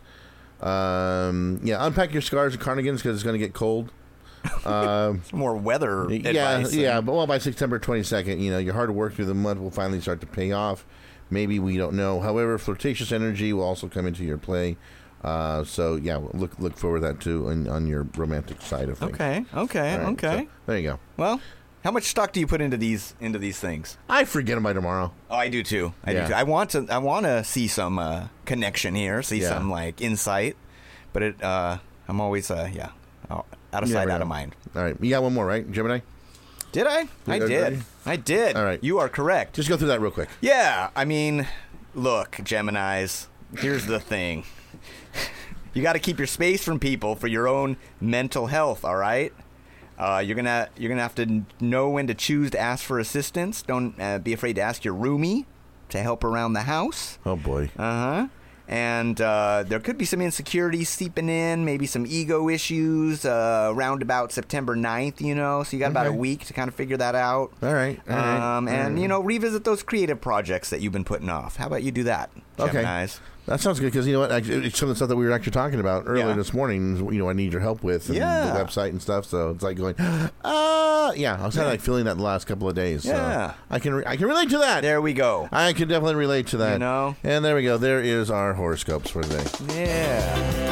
Um, yeah, unpack your scarves and cardigans because it's going to get cold. Um, More weather yeah, advice. yeah. But well, by September twenty-second, you know, your hard work through the month will finally start to pay off. Maybe, we don't know. However, flirtatious energy will also come into your play. Uh, so yeah, look look forward to that too on, on your romantic side of things. Okay. Okay. All right, okay. so there you go. Well, how much stock do you put into these into these things? I forget them by tomorrow. Oh, I do too. I Yeah. do too. I want to. I want to see some uh, connection here. See Yeah. some like insight. But it. Uh, I'm always. Uh, yeah. Oh, out of You sight, never out know. of mind. All right, you got one more, right, Gemini? Did I? I Are- did. ready? I did. All right. You are correct. Just go through that real quick. Yeah. I mean, look, Geminis. Here's the thing. You got to keep your space from people for your own mental health. All right. Uh, you're gonna you're gonna have to know when to choose to ask for assistance. Don't uh, be afraid to ask your roomie to help around the house. Oh boy. Uh huh. And uh, there could be some insecurities seeping in, maybe some ego issues uh, around about September ninth, you know. So you got about a Okay. week to kind of figure that out. All right. All right. Um, all and, right. you know, revisit those creative projects that you've been putting off. How about you do that, Okay. Geminis? That sounds good because you know what? Actually, it's some of the stuff that we were actually talking about earlier Yeah. this morning. You know, I need your help with and Yeah. the website and stuff. So it's like going, ah, yeah. I was kind of like feeling that the last couple of days. Yeah. So I can re- I can relate to that. There we go. I can definitely relate to that. You know? And there we go. There is our horoscopes for today. Yeah.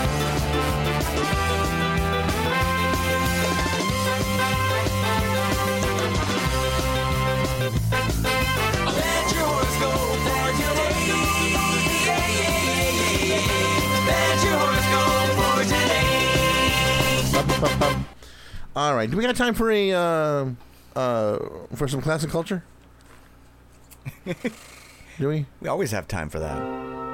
Let your horoscope for today. Yeah, yeah, yeah, yeah, yeah. Let your horoscope for today. Bum, bum, bum. All right. Do we got time for a uh, uh, for some classic culture? Do we? We always have time for that.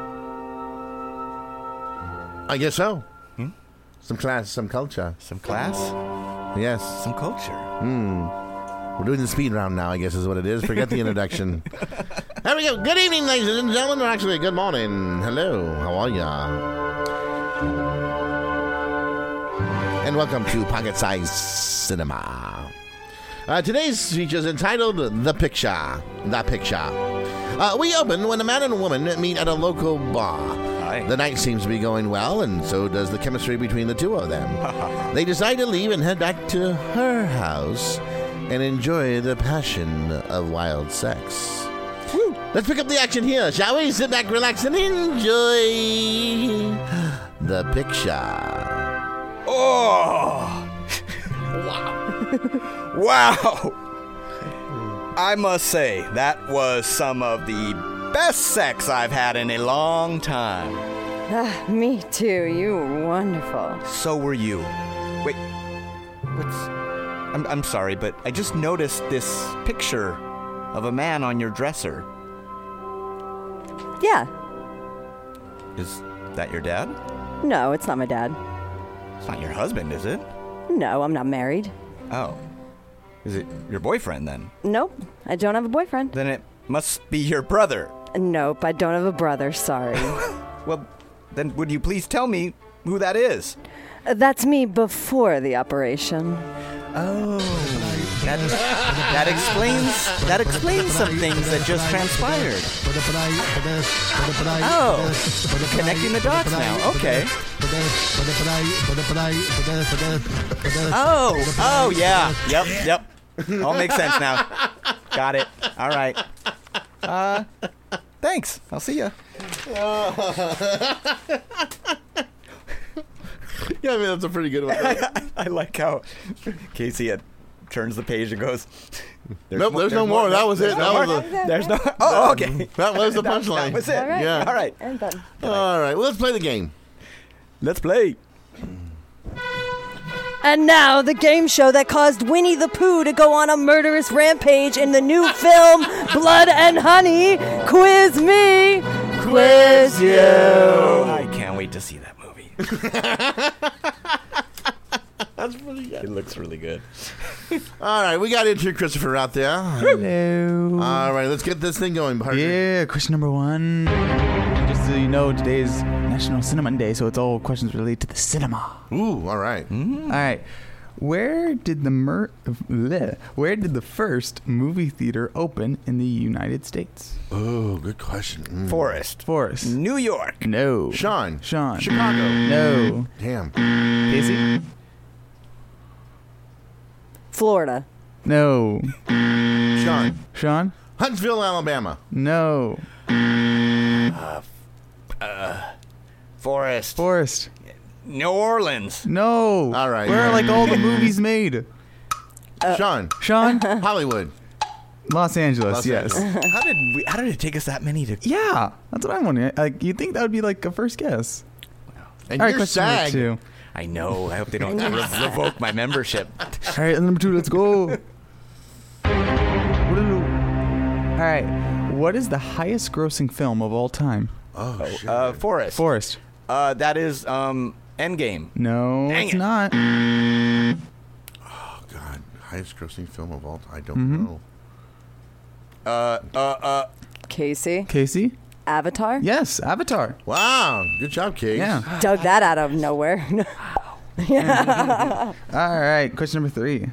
I guess so. Hmm? Some class, some culture. Some class, Yes. some culture. Hmm. We're doing the speed round now, I guess is what it is. Forget the introduction. There we go. Good evening, ladies and gentlemen. Or actually, good morning. Hello. How are ya? And welcome to Pocket Size Cinema. Uh, today's speech is entitled The Picture. The Picture. Uh, we open when a man and a woman meet at a local bar. Hi. The night seems to be going well, and so does the chemistry between the two of them. They decide to leave and head back to her house and enjoy the passion of wild sex. Woo. Let's pick up the action here, shall we? Sit back, relax, and enjoy the picture. Oh! Wow. Wow! I must say, that was some of the best sex I've had in a long time. Ah, me too. You were wonderful. So were you. Wait, what's... I'm, I'm sorry, but I just noticed this picture of a man on your dresser. Yeah. Is that your dad? No, it's not my dad. It's not your husband, is it? No, I'm not married. Oh. Is it your boyfriend, then? Nope, I don't have a boyfriend. Then it must be your brother. Nope, I don't have a brother. Sorry. Well, then would you please tell me who that is? Uh, That's me before the operation. Oh, that, that explains that explains some things that just transpired. Oh, connecting the dots now. Okay. Oh, oh yeah. Yep, yep. All makes sense now. Got it. All right. Uh, thanks. I'll see ya. Yeah, I mean, that's a pretty good one. I, I like how Casey uh, turns the page and goes, there's Nope, there's no more. That was it. There's no That was more. the- There's no. Oh, okay. That was the That- punchline. That was it. All right. Yeah. All right. And done. All right, well, let's play the game. Let's play. And now, the game show that caused Winnie the Pooh to go on a murderous rampage in the new film, Blood and Honey. Quiz me. Quiz you. I can't wait to see that movie. That's pretty good. It looks really good. All right, we got intern Christopher out there. Hello. All right, let's get this thing going, partner. Yeah, question number one. Just so you know, today is National Cinema Day, so it's all questions related to the cinema. Ooh, all right. All right. Where did the mer- bleh, Where did the first movie theater open in the United States? Oh, good question. Mm. Forest. Forrest. New York. No. Sean. Sean. Chicago. No. Damn. Casey? Florida. No. Sean. Sean? Huntsville, Alabama. No. Forest. Forrest. New Orleans. No. All right. Where are like all the movies made? Sean. Sean? Hollywood. Los Angeles. Los yes. Angeles. How did we, how did it take us that many to? Yeah, that's what I'm wondering. Like, you'd think that would be like a first guess. And All right, you're question number SAG. two. I know. I hope they don't re- revoke my membership. All right, number two, let's go. All right, what is the highest grossing film of all time? Oh, shit. Uh, Forest. Forrest. Uh, that is um Endgame. No, Dang it's it. not. Oh, God. Highest grossing film of all time. I don't Mm-hmm. know. Uh, uh, uh. Casey. Casey? Avatar. Yes, Avatar. Wow. Good job, Case. Yeah. Dug that out of nowhere. All right, question number three.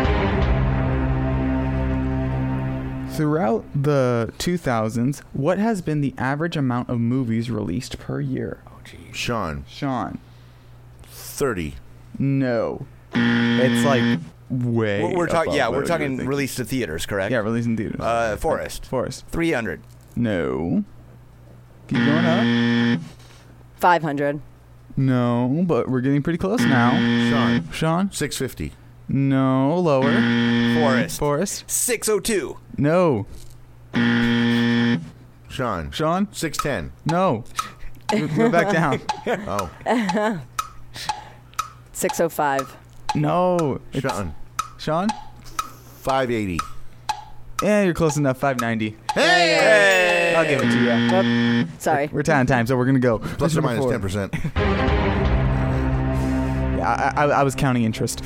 Throughout the two thousands, what has been the average amount of movies released per year? Sean. Sean? thirty. No. It's like way. We're, we're talking. above Yeah, what we're you talking would think. release to theaters, correct? Yeah, released in theaters. Uh, Forest. Forest. Three hundred. No. Keep going up. five hundred. No, but we're getting pretty close now. Sean. Sean? six fifty. No, lower. Forest. Forest? Six oh two. No. Sean. Sean? six ten. No. Go back down. Oh. six oh five. No. it's- Sean. Sean? five eighty. Yeah, you're close enough. five ninety. Hey! I'll give it to you. Whoop. Sorry. We're down time, so we're gonna go. Plus or minus ten percent. Yeah, I, I, I was counting interest.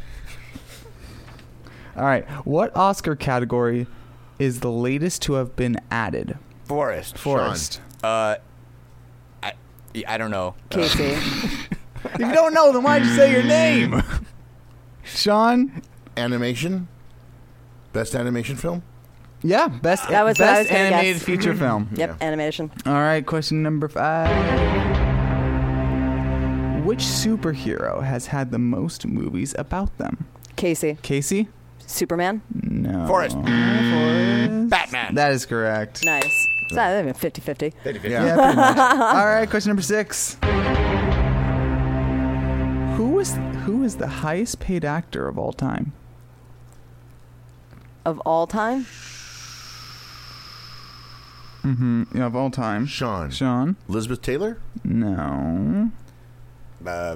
All right. What Oscar category is the latest to have been added? Forrest. Forrest. Uh, I, I don't know. Casey. If you don't know, then why'd you say your name? Sean? Animation. Best animation film. Yeah, best That was what I was best gonna animated guess. feature film. Yep, Yeah. animation. All right, question number five. Which superhero has had the most movies about them? Casey. Casey? Superman. No. Forrest. Forrest. Batman. That is correct. Nice. It's not even fifty fifty. Yeah. Yeah, pretty much. All right, question number six. Who is who is the highest paid actor of all time? Of all time? Mm-hmm. Yeah, of all time. Sean. Sean? Elizabeth Taylor. No. Uh,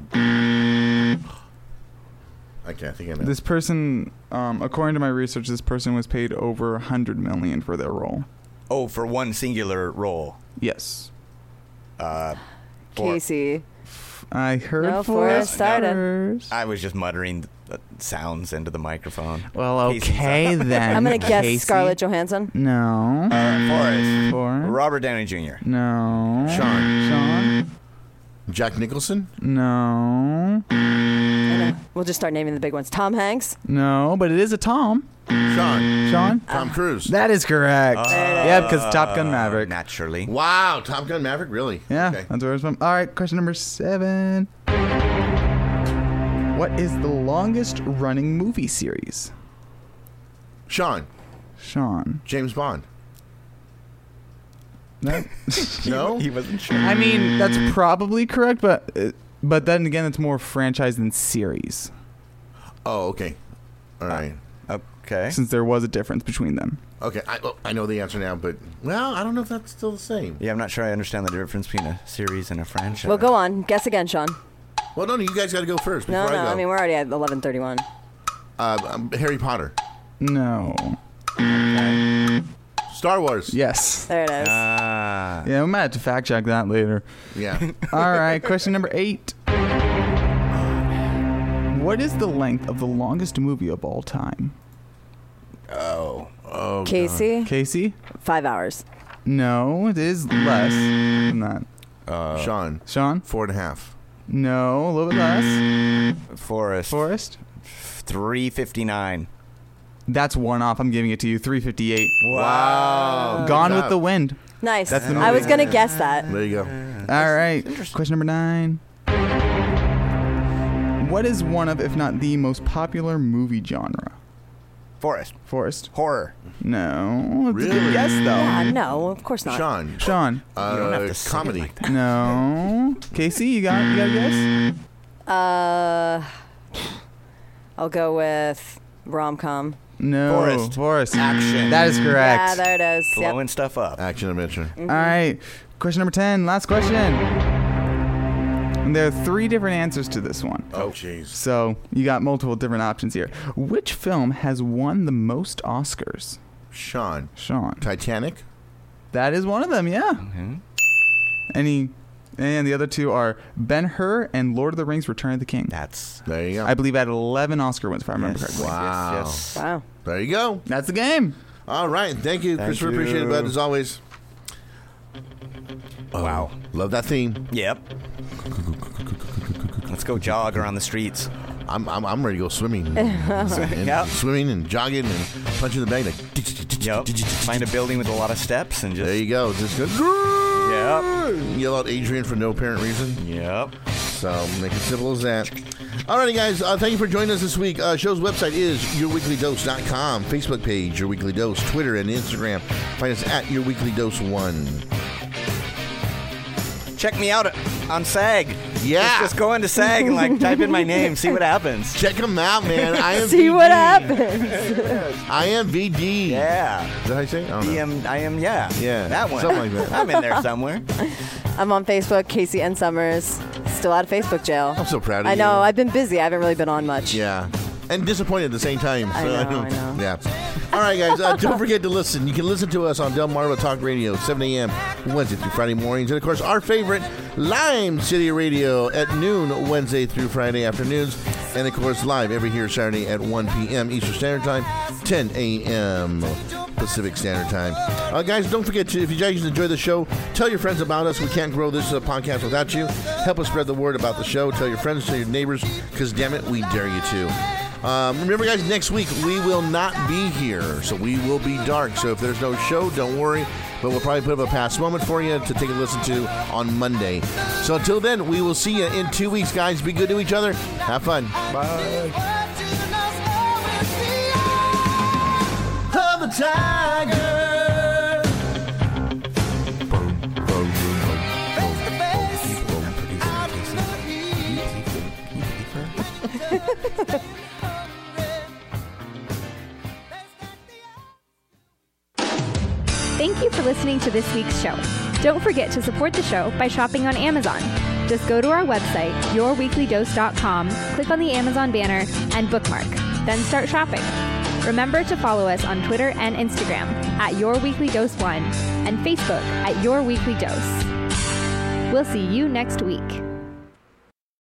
I can't think of it. This person, um, according to my research, this person was paid over a hundred million for their role. oh, for one singular role. Yes. Uh, for- Casey. I heard No, Forrest Forrest started. first. I was just muttering the sounds into the microphone. Well, Casey's okay up. then. I'm going to guess Casey. Scarlett Johansson. No. Uh, Forrest. Forrest. Robert Downey Junior No. Sean. Sean. Jack Nicholson. No. We'll just start naming the big ones. Tom Hanks. No, but it is a Tom. Sean. Sean. Tom Cruise. That is correct. yeah, because Top Gun Maverick. Naturally. Wow. Top Gun Maverick. Really? Yeah, Okay. that's where it's from. All right, question number seven. What is the longest running movie series? Sean. Sean. James Bond. No. No. He wasn't sure. I mean, that's probably correct, but uh, but then again, it's more franchise than series, Oh, okay. All right. Okay. since there was a difference between them. Okay. I, oh, I know the answer now, but well, I don't know if that's still the same. Yeah, I'm not sure I understand the difference between a series and a franchise. Well, go on. Guess again, Sean. Well, no, no, you guys got to go first. No, before no. I, go. I mean, we're already at eleven thirty-one. uh, um, Harry Potter. No. Star Wars. Yes. There it is. Ah. Yeah, we might have to fact check that later. Yeah. All right, question number eight. What is the length of the longest movie of all time? Oh. Oh. Casey. Casey? Five hours. No, it is less than that. God. Sean. Sean? Four and a half. No, a little bit less. Forrest. Forrest? three fifty-nine. That's one off. I'm giving it to you. three fifty-eight. Wow. Gone Good with job. the Wind. Nice. That's the I was movie. going to guess that. There you go. All right. Question number nine. What is one of, if not the most popular movie genre? Forrest. Forrest? Horror. No. It's a Really? good guess, though. Yeah, no, of course not. Sean. Sean? Uh, You don't have to say it comedy. like that. No. Casey, you got, you got a guess? Uh, I'll go with rom-com. No. Forrest. Forrest. Action. That is correct. Yeah, there it is. Yep. Blowing stuff up. Action adventure. All right. Question number ten. Last question. And there are three different answers to this one. Oh, jeez. So you got multiple different options here. Which film has won the most Oscars? Sean. Sean. Titanic. That is one of them, yeah. Mhm. Any, and the other two are Ben-Hur and Lord of the Rings: Return of the King. That's. There you go. I believe at eleven Oscar wins, if I remember Yes. correctly. Wow. Yes, yes. Wow. There you go. That's the game. All right. Thank you, Thank Christopher. you. Appreciate it, bud, as always. Wow. Love that theme. Yep. Let's go jog around the streets. I'm I'm, I'm ready to go swimming. and Yep. Swimming and jogging and punching the bag. Like, Yep. Find a building with a lot of steps and just. there you go. Just go. Yep. Yell out Adrian for no apparent reason. Yep. So make it simple as that. Alrighty, guys. Uh, thank you for joining us this week. Uh, show's website is your weekly dose dot com. Facebook page, Your Weekly Dose. Twitter and Instagram. Find us at Your Weekly Dose one. Check me out on SAG. Yeah. Just, just go into SAG and like type in my name, see what happens. Check them out, man. I am See what happens. I am V D. Yeah. Is that how you say it? I don't I know. am. I am. Yeah. Yeah, That one. something like that. I'm in there somewhere. I'm on Facebook, Casey N. Summers. still out of Facebook jail. I'm so proud of I you. know. I've been busy. I haven't really been on much. Yeah. And disappointed at the same time. I know, I know. Yeah. All right, guys. Uh, don't forget to listen. You can listen to us on Delmarva Talk Radio, seven a.m. Wednesday through Friday mornings. And, of course, our favorite, Lime City Radio at noon Wednesday through Friday afternoons. And, of course, live every here Saturday at one p.m. Eastern Standard Time, ten a.m. Pacific Standard Time. Uh, guys, don't forget to, if you guys enjoy the show, tell your friends about us. We can't grow this uh, podcast without you. Help us spread the word about the show. Tell your friends, tell your neighbors, because, damn it, we dare you to. Um, remember, guys, next week we will not be here, so we will be dark. So if there's no show, don't worry. But we'll probably put up a past moment for you to take a listen to on Monday. So until then, we will see you in two weeks, guys. Be good to each other. Have fun. Bye. Of the tiger. Thank you for listening to this week's show. Don't forget to support the show by shopping on Amazon. Just go to our website, your weekly dose dot com, click on the Amazon banner, and bookmark. Then start shopping. Remember to follow us on Twitter and Instagram at Your Weekly Dose one and Facebook at Your Weekly Dose. We'll see you next week.